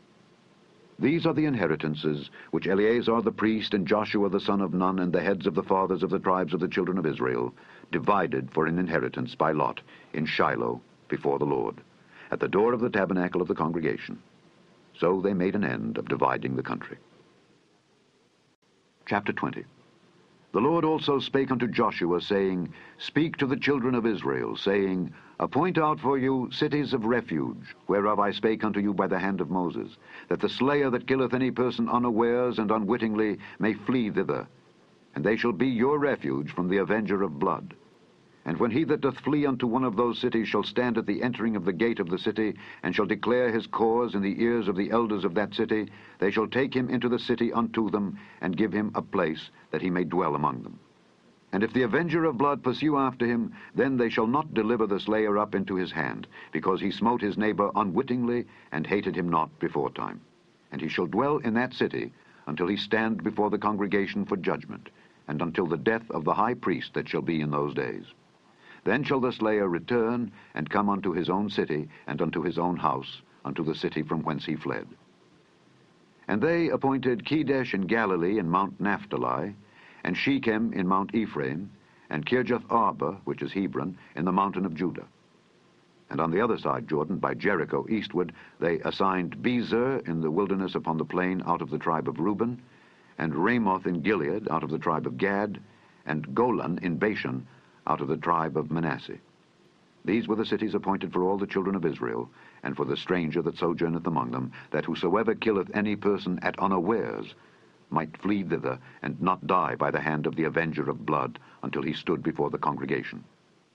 These are the inheritances which Eleazar the priest and Joshua the son of Nun and the heads of the fathers of the tribes of the children of Israel divided for an inheritance by lot in Shiloh before the Lord, at the door of the tabernacle of the congregation. So they made an end of dividing the country. Chapter twenty. The Lord also spake unto Joshua, saying, Speak to the children of Israel, saying, Appoint out for you cities of refuge, whereof I spake unto you by the hand of Moses, that the slayer that killeth any person unawares and unwittingly may flee thither, and they shall be your refuge from the avenger of blood. And when he that doth flee unto one of those cities shall stand at the entering of the gate of the city, and shall declare his cause in the ears of the elders of that city, they shall take him into the city unto them, and give him a place, that he may dwell among them. And if the avenger of blood pursue after him, then they shall not deliver the slayer up into his hand, because he smote his neighbor unwittingly, and hated him not beforetime. And he shall dwell in that city, until he stand before the congregation for judgment, and until the death of the high priest that shall be in those days. Then shall the slayer return, and come unto his own city, and unto his own house, unto the city from whence he fled. And they appointed Kedesh in Galilee and Mount Naphtali, and Shechem in Mount Ephraim, and Kirjath-arba, which is Hebron, in the mountain of Judah. And on the other side Jordan, by Jericho eastward, they assigned Bezer in the wilderness upon the plain out of the tribe of Reuben, and Ramoth in Gilead out of the tribe of Gad, and Golan in Bashan out of the tribe of Manasseh. These were the cities appointed for all the children of Israel, and for the stranger that sojourneth among them, that whosoever killeth any person at unawares might flee thither, and not die by the hand of the avenger of blood, until he stood before the congregation.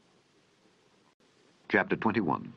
Chapter twenty-one.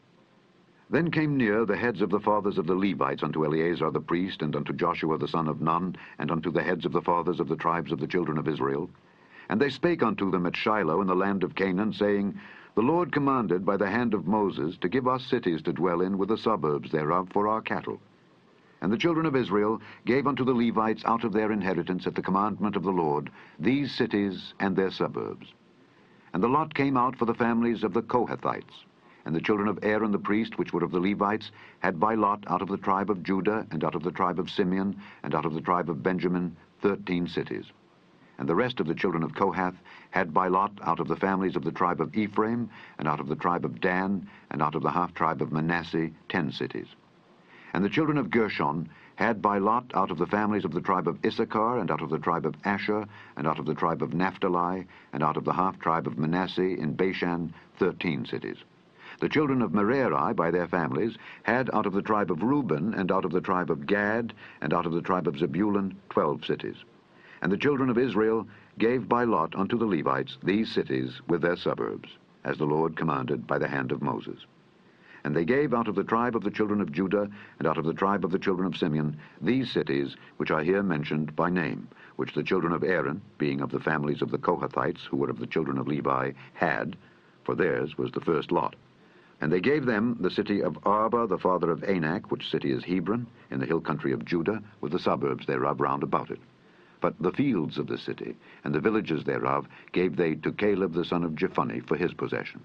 Then came near the heads of the fathers of the Levites unto Eleazar the priest, and unto Joshua the son of Nun, and unto the heads of the fathers of the tribes of the children of Israel. And they spake unto them at Shiloh in the land of Canaan, saying, The Lord commanded by the hand of Moses to give us cities to dwell in with the suburbs thereof for our cattle. And the children of Israel gave unto the Levites out of their inheritance at the commandment of the Lord these cities and their suburbs. And the lot came out for the families of the Kohathites. And the children of Aaron the priest, which were of the Levites, had by lot out of the tribe of Judah, and out of the tribe of Simeon, and out of the tribe of Benjamin, thirteen cities. And the rest of the children of Kohath had by lot out of the families of the tribe of Ephraim, and out of the tribe of Dan, and out of the half-tribe of Manasseh, ten cities. And the children of Gershon had by lot out of the families of the tribe of Issachar, and out of the tribe of Asher, and out of the tribe of Naphtali, and out of the half-tribe of Manasseh in Bashan, thirteen cities. The children of Merari, by their families, had out of the tribe of Reuben, and out of the tribe of Gad, and out of the tribe of Zebulun, twelve cities. And the children of Israel gave by lot unto the Levites these cities with their suburbs, as the Lord commanded by the hand of Moses. And they gave out of the tribe of the children of Judah, and out of the tribe of the children of Simeon, these cities which are here mentioned by name, which the children of Aaron, being of the families of the Kohathites, who were of the children of Levi, had, for theirs was the first lot. And they gave them the city of Arba, the father of Anak, which city is Hebron, in the hill country of Judah, with the suburbs thereof round about it. But the fields of the city, and the villages thereof, gave they to Caleb the son of Jephunneh for his possession.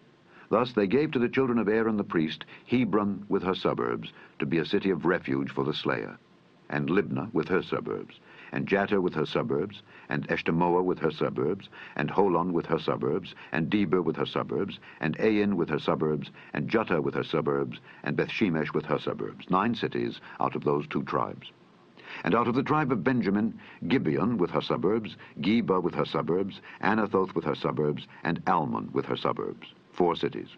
Thus they gave to the children of Aaron the priest Hebron with her suburbs, to be a city of refuge for the slayer, and Libnah with her suburbs, and Jatir with her suburbs, and Eshtemoa with her suburbs, and Holon with her suburbs, and Debir with her suburbs, and Ain with her suburbs, and Juttah with her suburbs, and Bethshemesh with her suburbs, nine cities out of those two tribes. And out of the tribe of Benjamin, Gibeon with her suburbs, Geba with her suburbs, Anathoth with her suburbs, and Almon with her suburbs, four cities.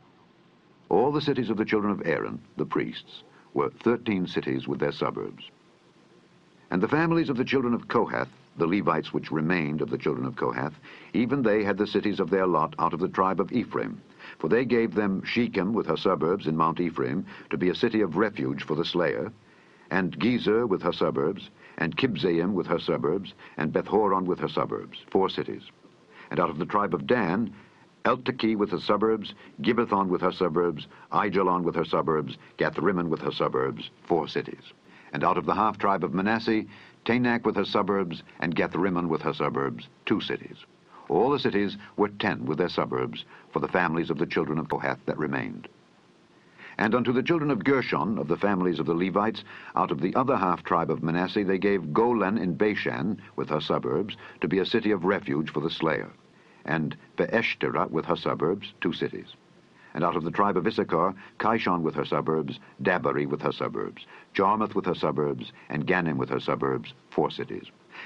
All the cities of the children of Aaron, the priests, were thirteen cities with their suburbs. And the families of the children of Kohath, the Levites which remained of the children of Kohath, even they had the cities of their lot out of the tribe of Ephraim. For they gave them Shechem with her suburbs in Mount Ephraim, to be a city of refuge for the slayer, and Gezer with her suburbs, and Kibzaim with her suburbs, and Bethhoron with her suburbs, four cities. And out of the tribe of Dan, Eltekeh with her suburbs, Gibbethon with her suburbs, Aijalon with her suburbs, Gathrimmon with her suburbs, four cities. And out of the half-tribe of Manasseh, Taanach with her suburbs, and Gathrimmon with her suburbs, two cities. All the cities were ten with their suburbs, for the families of the children of Kohath that remained. And unto the children of Gershon, of the families of the Levites, out of the other half-tribe of Manasseh, they gave Golan in Bashan, with her suburbs, to be a city of refuge for the slayer, and Beeshterah with her suburbs, two cities. And out of the tribe of Issachar, Kishon with her suburbs, Dabari with her suburbs, Jarmuth with her suburbs, and Ganim with her suburbs, four cities.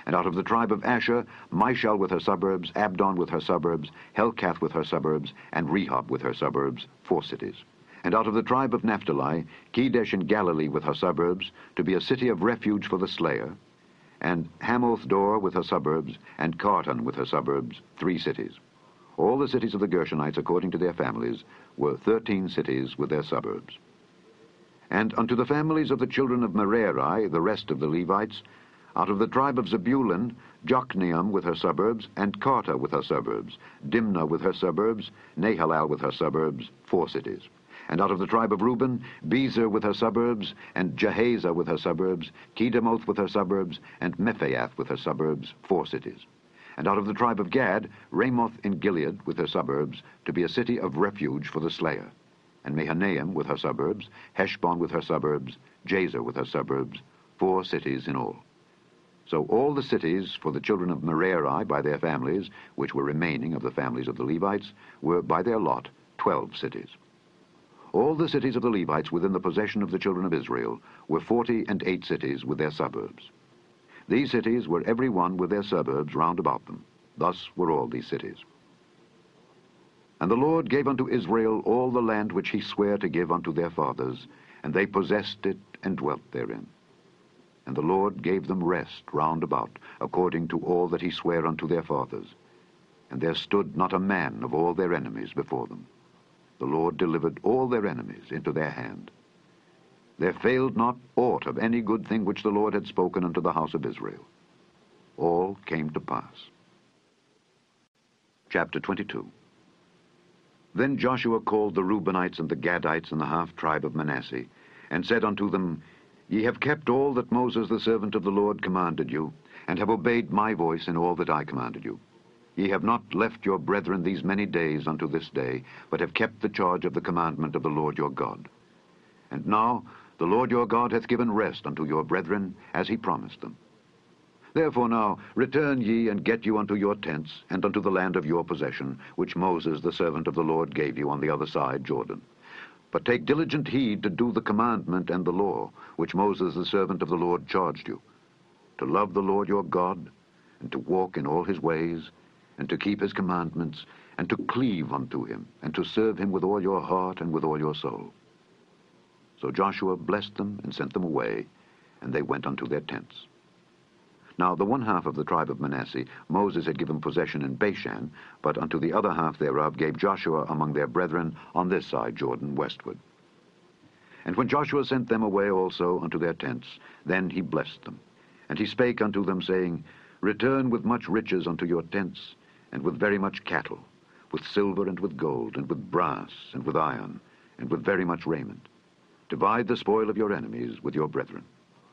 And out of the tribe of Asher, Mishal with her suburbs, Abdon with her suburbs, Helkath with her suburbs, and Rehob with her suburbs, four cities. And out of the tribe of Naphtali, Kedesh in Galilee with her suburbs, to be a city of refuge for the slayer, and Hamoth Dor with her suburbs, and Kartan with her suburbs, three cities. All the cities of the Gershonites, according to their families, were thirteen cities with their suburbs. And unto the families of the children of Merari, the rest of the Levites, out of the tribe of Zebulun, Jokneam with her suburbs, and Karta with her suburbs, Dimnah with her suburbs, Nahalal with her suburbs, four cities. And out of the tribe of Reuben, Bezer with her suburbs, and Jahaziah with her suburbs, Kedemoth with her suburbs, and Mephaath with her suburbs, four cities. And out of the tribe of Gad, Ramoth in Gilead with her suburbs, to be a city of refuge for the slayer. And Mahanaim with her suburbs, Heshbon with her suburbs, Jazer with her suburbs, four cities in all. So all the cities for the children of Merari by their families, which were remaining of the families of the Levites, were by their lot twelve cities. All the cities of the Levites within the possession of the children of Israel were forty and eight cities with their suburbs. These cities were every one with their suburbs round about them. Thus were all these cities. And the Lord gave unto Israel all the land which he sware to give unto their fathers, and they possessed it and dwelt therein. And the Lord gave them rest round about, according to all that he sware unto their fathers. And there stood not a man of all their enemies before them. The Lord delivered all their enemies into their hand. There failed not aught of any good thing which the Lord had spoken unto the house of Israel. All came to pass. Chapter twenty-two. Then Joshua called the Reubenites and the Gadites and the half-tribe of Manasseh, and said unto them, Ye have kept all that Moses the servant of the Lord commanded you, and have obeyed my voice in all that I commanded you. Ye have not left your brethren these many days unto this day, but have kept the charge of the commandment of the Lord your God. And now the Lord your God hath given rest unto your brethren, as he promised them. Therefore now return ye, and get you unto your tents, and unto the land of your possession, which Moses the servant of the Lord gave you on the other side Jordan. But take diligent heed to do the commandment and the law, which Moses the servant of the Lord charged you, to love the Lord your God, and to walk in all his ways, and to keep his commandments, and to cleave unto him, and to serve him with all your heart and with all your soul. So Joshua blessed them and sent them away, and they went unto their tents. Now the one half of the tribe of Manasseh Moses had given possession in Bashan, but unto the other half thereof gave Joshua among their brethren on this side Jordan westward. And when Joshua sent them away also unto their tents, then he blessed them. And he spake unto them, saying, Return with much riches unto your tents, and with very much cattle, with silver and with gold, and with brass, and with iron, and with very much raiment. Divide the spoil of your enemies with your brethren.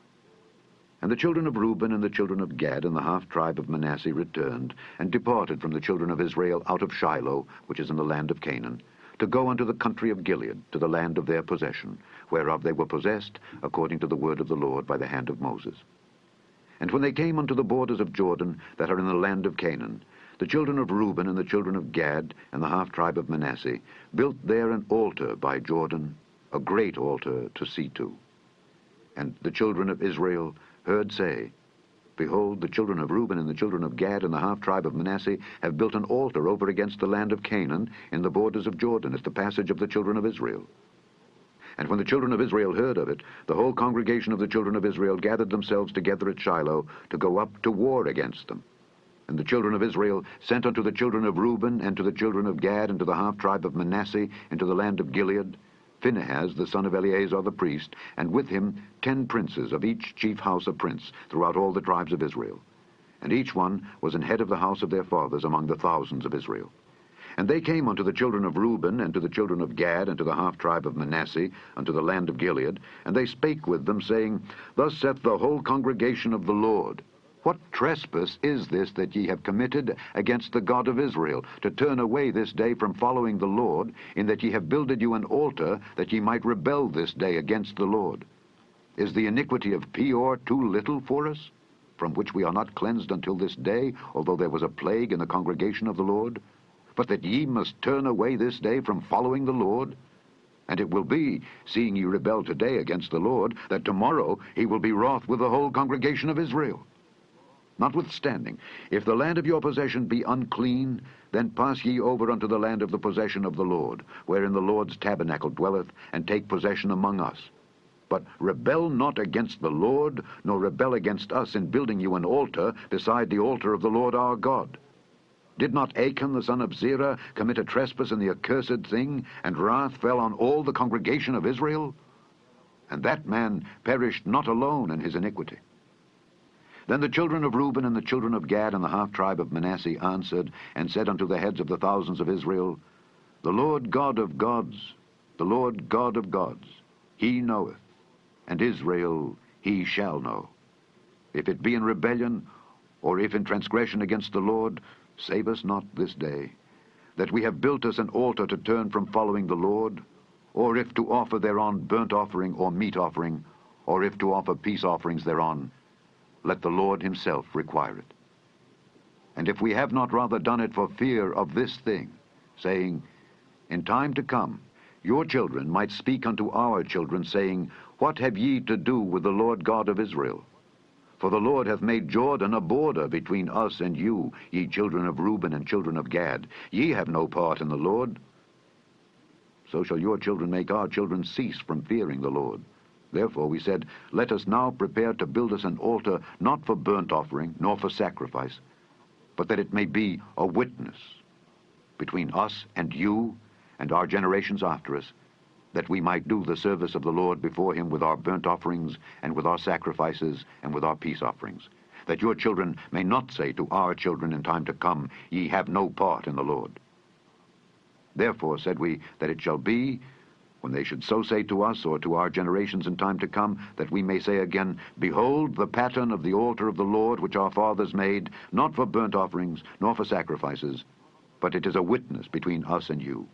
And the children of Reuben and the children of Gad and the half-tribe of Manasseh returned, and departed from the children of Israel out of Shiloh, which is in the land of Canaan, to go unto the country of Gilead, to the land of their possession, whereof they were possessed, according to the word of the Lord by the hand of Moses. And when they came unto the borders of Jordan, that are in the land of Canaan, the children of Reuben and the children of Gad and the half-tribe of Manasseh built there an altar by Jordan, a great altar to see to. And the children of Israel heard say, Behold, the children of Reuben and the children of Gad and the half-tribe of Manasseh have built an altar over against the land of Canaan in the borders of Jordan at the passage of the children of Israel. And when the children of Israel heard of it, the whole congregation of the children of Israel gathered themselves together at Shiloh to go up to war against them. And the children of Israel sent unto the children of Reuben and to the children of Gad and to the half-tribe of Manasseh into the land of Gilead, Phinehas the son of Eleazar the priest, and with him ten princes, of each chief house a prince, throughout all the tribes of Israel. And each one was an head of the house of their fathers among the thousands of Israel. And they came unto the children of Reuben, and to the children of Gad, and to the half-tribe of Manasseh, unto the land of Gilead, and they spake with them, saying, Thus saith the whole congregation of the Lord, What trespass is this that ye have committed against the God of Israel, to turn away this day from following the Lord, in that ye have builded you an altar, that ye might rebel this day against the Lord? Is the iniquity of Peor too little for us, from which we are not cleansed until this day, although there was a plague in the congregation of the Lord? But that ye must turn away this day from following the Lord? And it will be, seeing ye rebel today against the Lord, that tomorrow he will be wroth with the whole congregation of Israel. Notwithstanding, if the land of your possession be unclean, then pass ye over unto the land of the possession of the Lord, wherein the Lord's tabernacle dwelleth, and take possession among us. But rebel not against the Lord, nor rebel against us in building you an altar beside the altar of the Lord our God. Did not Achan the son of Zerah commit a trespass in the accursed thing, and wrath fell on all the congregation of Israel? And that man perished not alone in his iniquity. Then the children of Reuben and the children of Gad and the half-tribe of Manasseh answered, and said unto the heads of the thousands of Israel, The Lord God of gods, the Lord God of gods, he knoweth, and Israel he shall know. If it be in rebellion, or if in transgression against the Lord, save us not this day, that we have built us an altar to turn from following the Lord, or if to offer thereon burnt offering or meat offering, or if to offer peace offerings thereon, let the Lord himself require it. And if we have not rather done it for fear of this thing, saying, In time to come, your children might speak unto our children, saying, What have ye to do with the Lord God of Israel? For the Lord hath made Jordan a border between us and you, ye children of Reuben and children of Gad. Ye have no part in the Lord. So shall your children make our children cease from fearing the Lord. Therefore we said, Let us now prepare to build us an altar, not for burnt offering, nor for sacrifice, but that it may be a witness between us and you and our generations after us, that we might do the service of the Lord before him with our burnt offerings, and with our sacrifices, and with our peace offerings, that your children may not say to our children in time to come, Ye have no part in the Lord. Therefore said we, that it shall be, when they should so say to us, or to our generations in time to come, that we may say again, Behold the pattern of the altar of the Lord, which our fathers made, not for burnt offerings, nor for sacrifices, but it is a witness between us and you.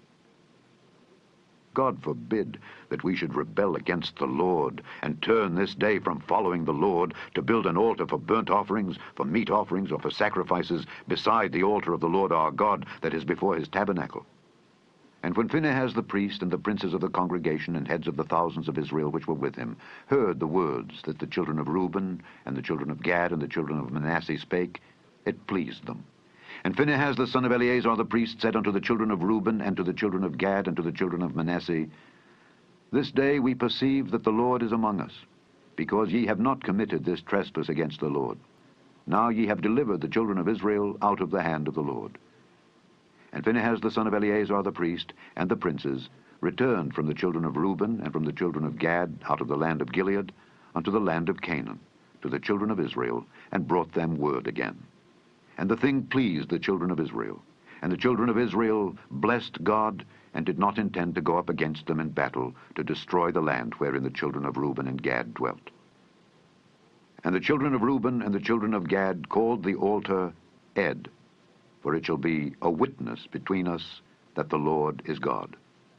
God forbid that we should rebel against the Lord, and turn this day from following the Lord, to build an altar for burnt offerings, for meat offerings, or for sacrifices, beside the altar of the Lord our God, that is before his tabernacle. And when Phinehas the priest, and the princes of the congregation, and heads of the thousands of Israel which were with him, heard the words that the children of Reuben, and the children of Gad, and the children of Manasseh spake, it pleased them. And Phinehas the son of Eleazar the priest said unto the children of Reuben, and to the children of Gad, and to the children of Manasseh, This day we perceive that the Lord is among us, because ye have not committed this trespass against the Lord. Now ye have delivered the children of Israel out of the hand of the Lord. And Phinehas the son of Eleazar the priest, and the princes, returned from the children of Reuben, and from the children of Gad, out of the land of Gilead, unto the land of Canaan, to the children of Israel, and brought them word again. And the thing pleased the children of Israel. And the children of Israel blessed God, and did not intend to go up against them in battle, to destroy the land wherein the children of Reuben and Gad dwelt. And the children of Reuben and the children of Gad called the altar Ed, for it shall be a witness between us that the Lord is God.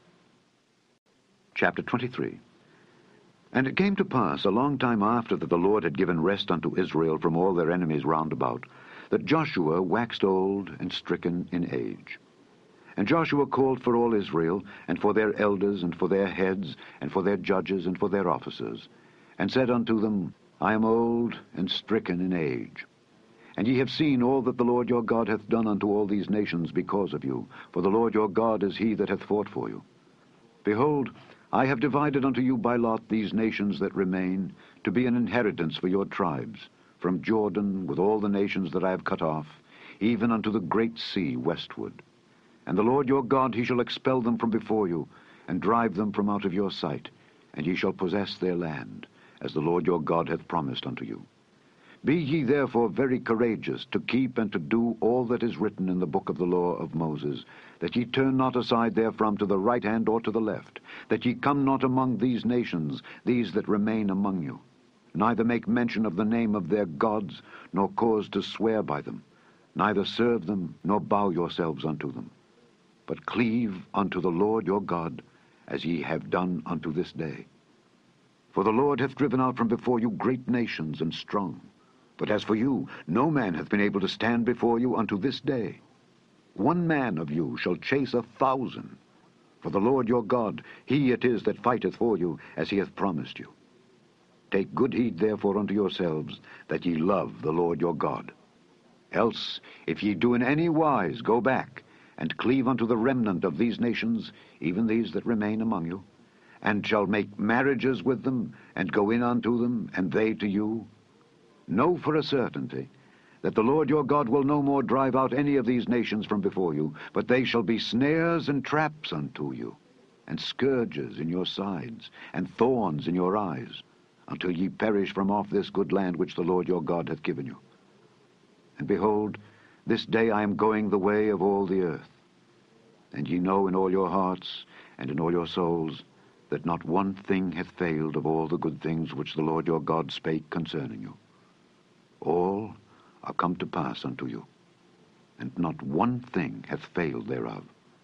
Chapter twenty-three. And it came to pass, a long time after that the Lord had given rest unto Israel from all their enemies round about, that Joshua waxed old and stricken in age. And Joshua called for all Israel, and for their elders, and for their heads, and for their judges, and for their officers, and said unto them, I am old and stricken in age. And ye have seen all that the Lord your God hath done unto all these nations because of you, for the Lord your God is he that hath fought for you. Behold, I have divided unto you by lot these nations that remain, to be an inheritance for your tribes, from Jordan with all the nations that I have cut off, even unto the great sea westward. And the Lord your God, he shall expel them from before you, and drive them from out of your sight, and ye shall possess their land, as the Lord your God hath promised unto you. Be ye therefore very courageous to keep and to do all that is written in the book of the law of Moses, that ye turn not aside therefrom to the right hand or to the left, that ye come not among these nations, these that remain among you, neither make mention of the name of their gods, nor cause to swear by them, neither serve them, nor bow yourselves unto them, but cleave unto the Lord your God, as ye have done unto this day. For the Lord hath driven out from before you great nations and strong. But as for you, no man hath been able to stand before you unto this day. One man of you shall chase a thousand. For the Lord your God, he it is that fighteth for you, as he hath promised you. Take good heed therefore unto yourselves, that ye love the Lord your God. Else, if ye do in any wise go back, and cleave unto the remnant of these nations, even these that remain among you, and shall make marriages with them, and go in unto them, and they to you, know for a certainty that the Lord your God will no more drive out any of these nations from before you, but they shall be snares and traps unto you, and scourges in your sides, and thorns in your eyes, until ye perish from off this good land which the Lord your God hath given you. And behold, this day I am going the way of all the earth. And ye know in all your hearts and in all your souls that not one thing hath failed of all the good things which the Lord your God spake concerning you. All are come to pass unto you, and not one thing hath failed thereof.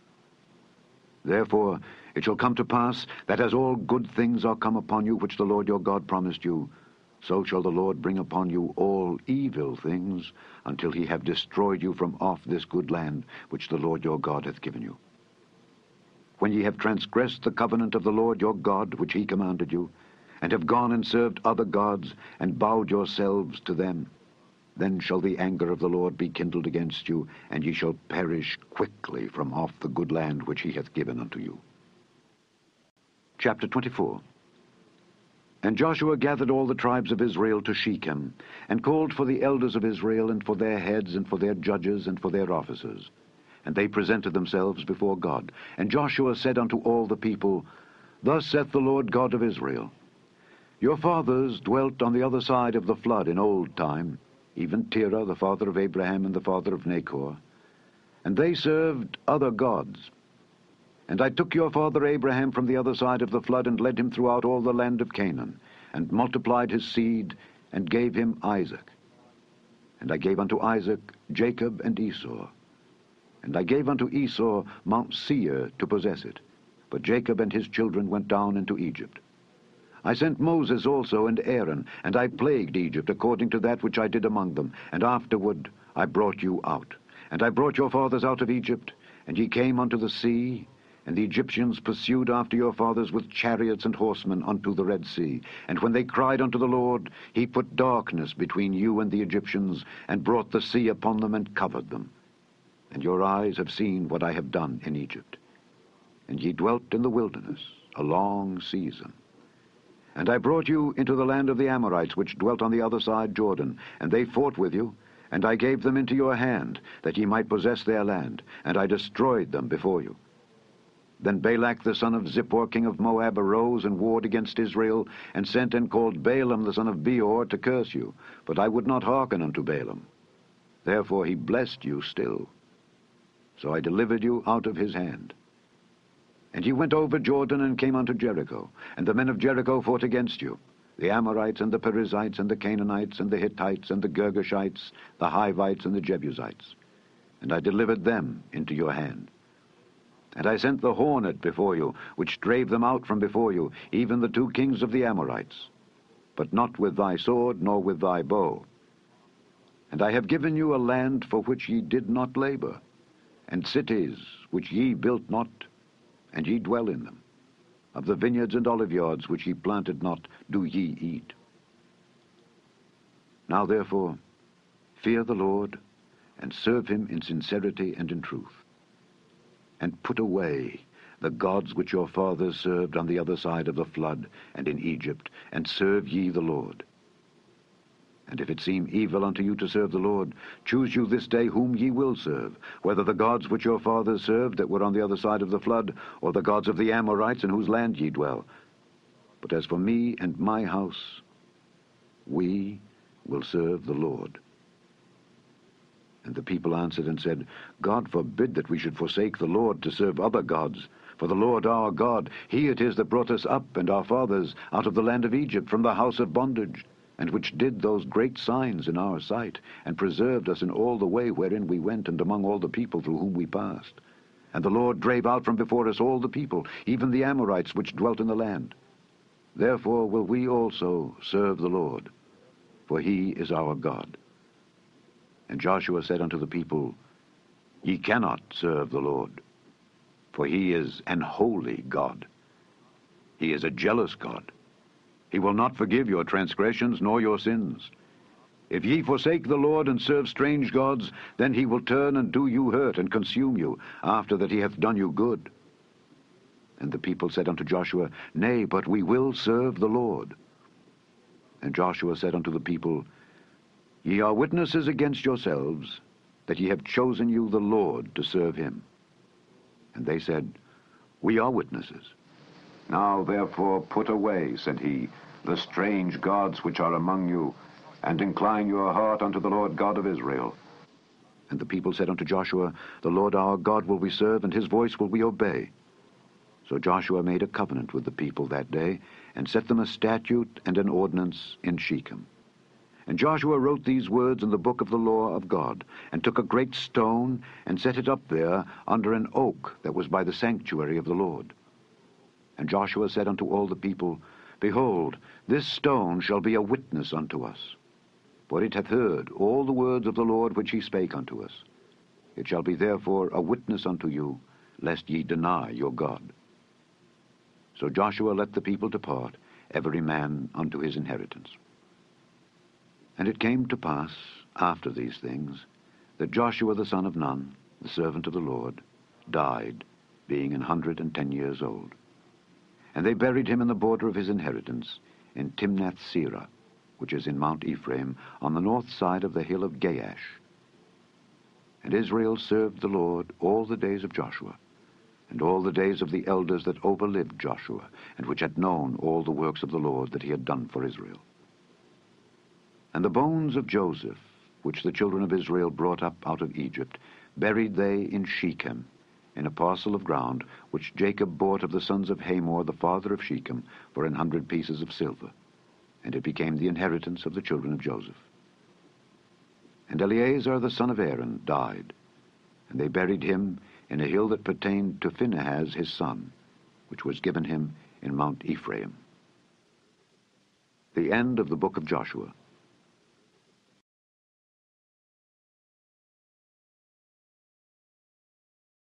Therefore it shall come to pass, that as all good things are come upon you which the Lord your God promised you, so shall the Lord bring upon you all evil things, until he have destroyed you from off this good land which the Lord your God hath given you. When ye have transgressed the covenant of the Lord your God which he commanded you, and have gone and served other gods, and bowed yourselves to them, then shall the anger of the Lord be kindled against you, and ye shall perish quickly from off the good land which he hath given unto you. Chapter twenty-four. And Joshua gathered all the tribes of Israel to Shechem, and called for the elders of Israel, and for their heads, and for their judges, and for their officers. And they presented themselves before God. And Joshua said unto all the people, Thus saith the Lord God of Israel, Your fathers dwelt on the other side of the flood in old time, even Terah, the father of Abraham, and the father of Nachor, and they served other gods. And I took your father Abraham from the other side of the flood, and led him throughout all the land of Canaan, and multiplied his seed, and gave him Isaac. And I gave unto Isaac Jacob and Esau. And I gave unto Esau Mount Seir to possess it, but Jacob and his children went down into Egypt. I sent Moses also and Aaron, and I plagued Egypt according to that which I did among them, and afterward I brought you out. And I brought your fathers out of Egypt, and ye came unto the sea, and the Egyptians pursued after your fathers with chariots and horsemen unto the Red Sea. And when they cried unto the Lord, he put darkness between you and the Egyptians, and brought the sea upon them and covered them. And your eyes have seen what I have done in Egypt. And ye dwelt in the wilderness a long season. And I brought you into the land of the Amorites, which dwelt on the other side Jordan, and they fought with you, and I gave them into your hand, that ye might possess their land, and I destroyed them before you. Then Balak the son of Zippor, king of Moab, arose and warred against Israel, and sent and called Balaam the son of Beor to curse you. But I would not hearken unto Balaam. Therefore he blessed you still. So I delivered you out of his hand. And ye went over Jordan, and came unto Jericho. And the men of Jericho fought against you, the Amorites, and the Perizzites, and the Canaanites, and the Hittites, and the Girgashites, the Hivites, and the Jebusites. And I delivered them into your hand. And I sent the hornet before you, which drave them out from before you, even the two kings of the Amorites, but not with thy sword, nor with thy bow. And I have given you a land for which ye did not labor, and cities which ye built not, and ye dwell in them. Of the vineyards and oliveyards which ye planted not, do ye eat. Now therefore, fear the Lord, and serve him in sincerity and in truth. And put away the gods which your fathers served on the other side of the flood, and in Egypt, and serve ye the Lord. And if it seem evil unto you to serve the Lord, choose you this day whom ye will serve, whether the gods which your fathers served that were on the other side of the flood, or the gods of the Amorites in whose land ye dwell. But as for me and my house, we will serve the Lord. And the people answered and said, God forbid that we should forsake the Lord to serve other gods. For the Lord our God, he it is that brought us up and our fathers out of the land of Egypt from the house of bondage, and which did those great signs in our sight, and preserved us in all the way wherein we went, and among all the people through whom we passed. And the Lord drave out from before us all the people, even the Amorites which dwelt in the land. Therefore will we also serve the Lord, for he is our God. And Joshua said unto the people, Ye cannot serve the Lord, for he is an holy God. He is a jealous God. He will not forgive your transgressions nor your sins. If ye forsake the Lord, and serve strange gods, then he will turn and do you hurt, and consume you, after that he hath done you good. And the people said unto Joshua, Nay, but we will serve the Lord. And Joshua said unto the people, Ye are witnesses against yourselves, that ye have chosen you the Lord to serve him. And they said, We are witnesses. Now therefore put away, said he, the strange gods which are among you, and incline your heart unto the Lord God of Israel. And the people said unto Joshua, The Lord our God will we serve, and his voice will we obey. So Joshua made a covenant with the people that day, and set them a statute and an ordinance in Shechem. And Joshua wrote these words in the book of the law of God, and took a great stone, and set it up there under an oak that was by the sanctuary of the Lord. And Joshua said unto all the people, Behold, this stone shall be a witness unto us. For it hath heard all the words of the Lord which he spake unto us. It shall be therefore a witness unto you, lest ye deny your God. So Joshua let the people depart, every man unto his inheritance. And it came to pass, after these things, that Joshua the son of Nun, the servant of the Lord, died, being an hundred and ten years old. And they buried him in the border of his inheritance, in Timnath-Serah, which is in Mount Ephraim, on the north side of the hill of Gaash. And Israel served the Lord all the days of Joshua, and all the days of the elders that overlived Joshua, and which had known all the works of the Lord that he had done for Israel. And the bones of Joseph, which the children of Israel brought up out of Egypt, buried they in Shechem, in a parcel of ground, which Jacob bought of the sons of Hamor, the father of Shechem, for an hundred pieces of silver. And it became the inheritance of the children of Joseph. And Eleazar the son of Aaron died, and they buried him in a hill that pertained to Phinehas his son, which was given him in Mount Ephraim. The end of the book of Joshua.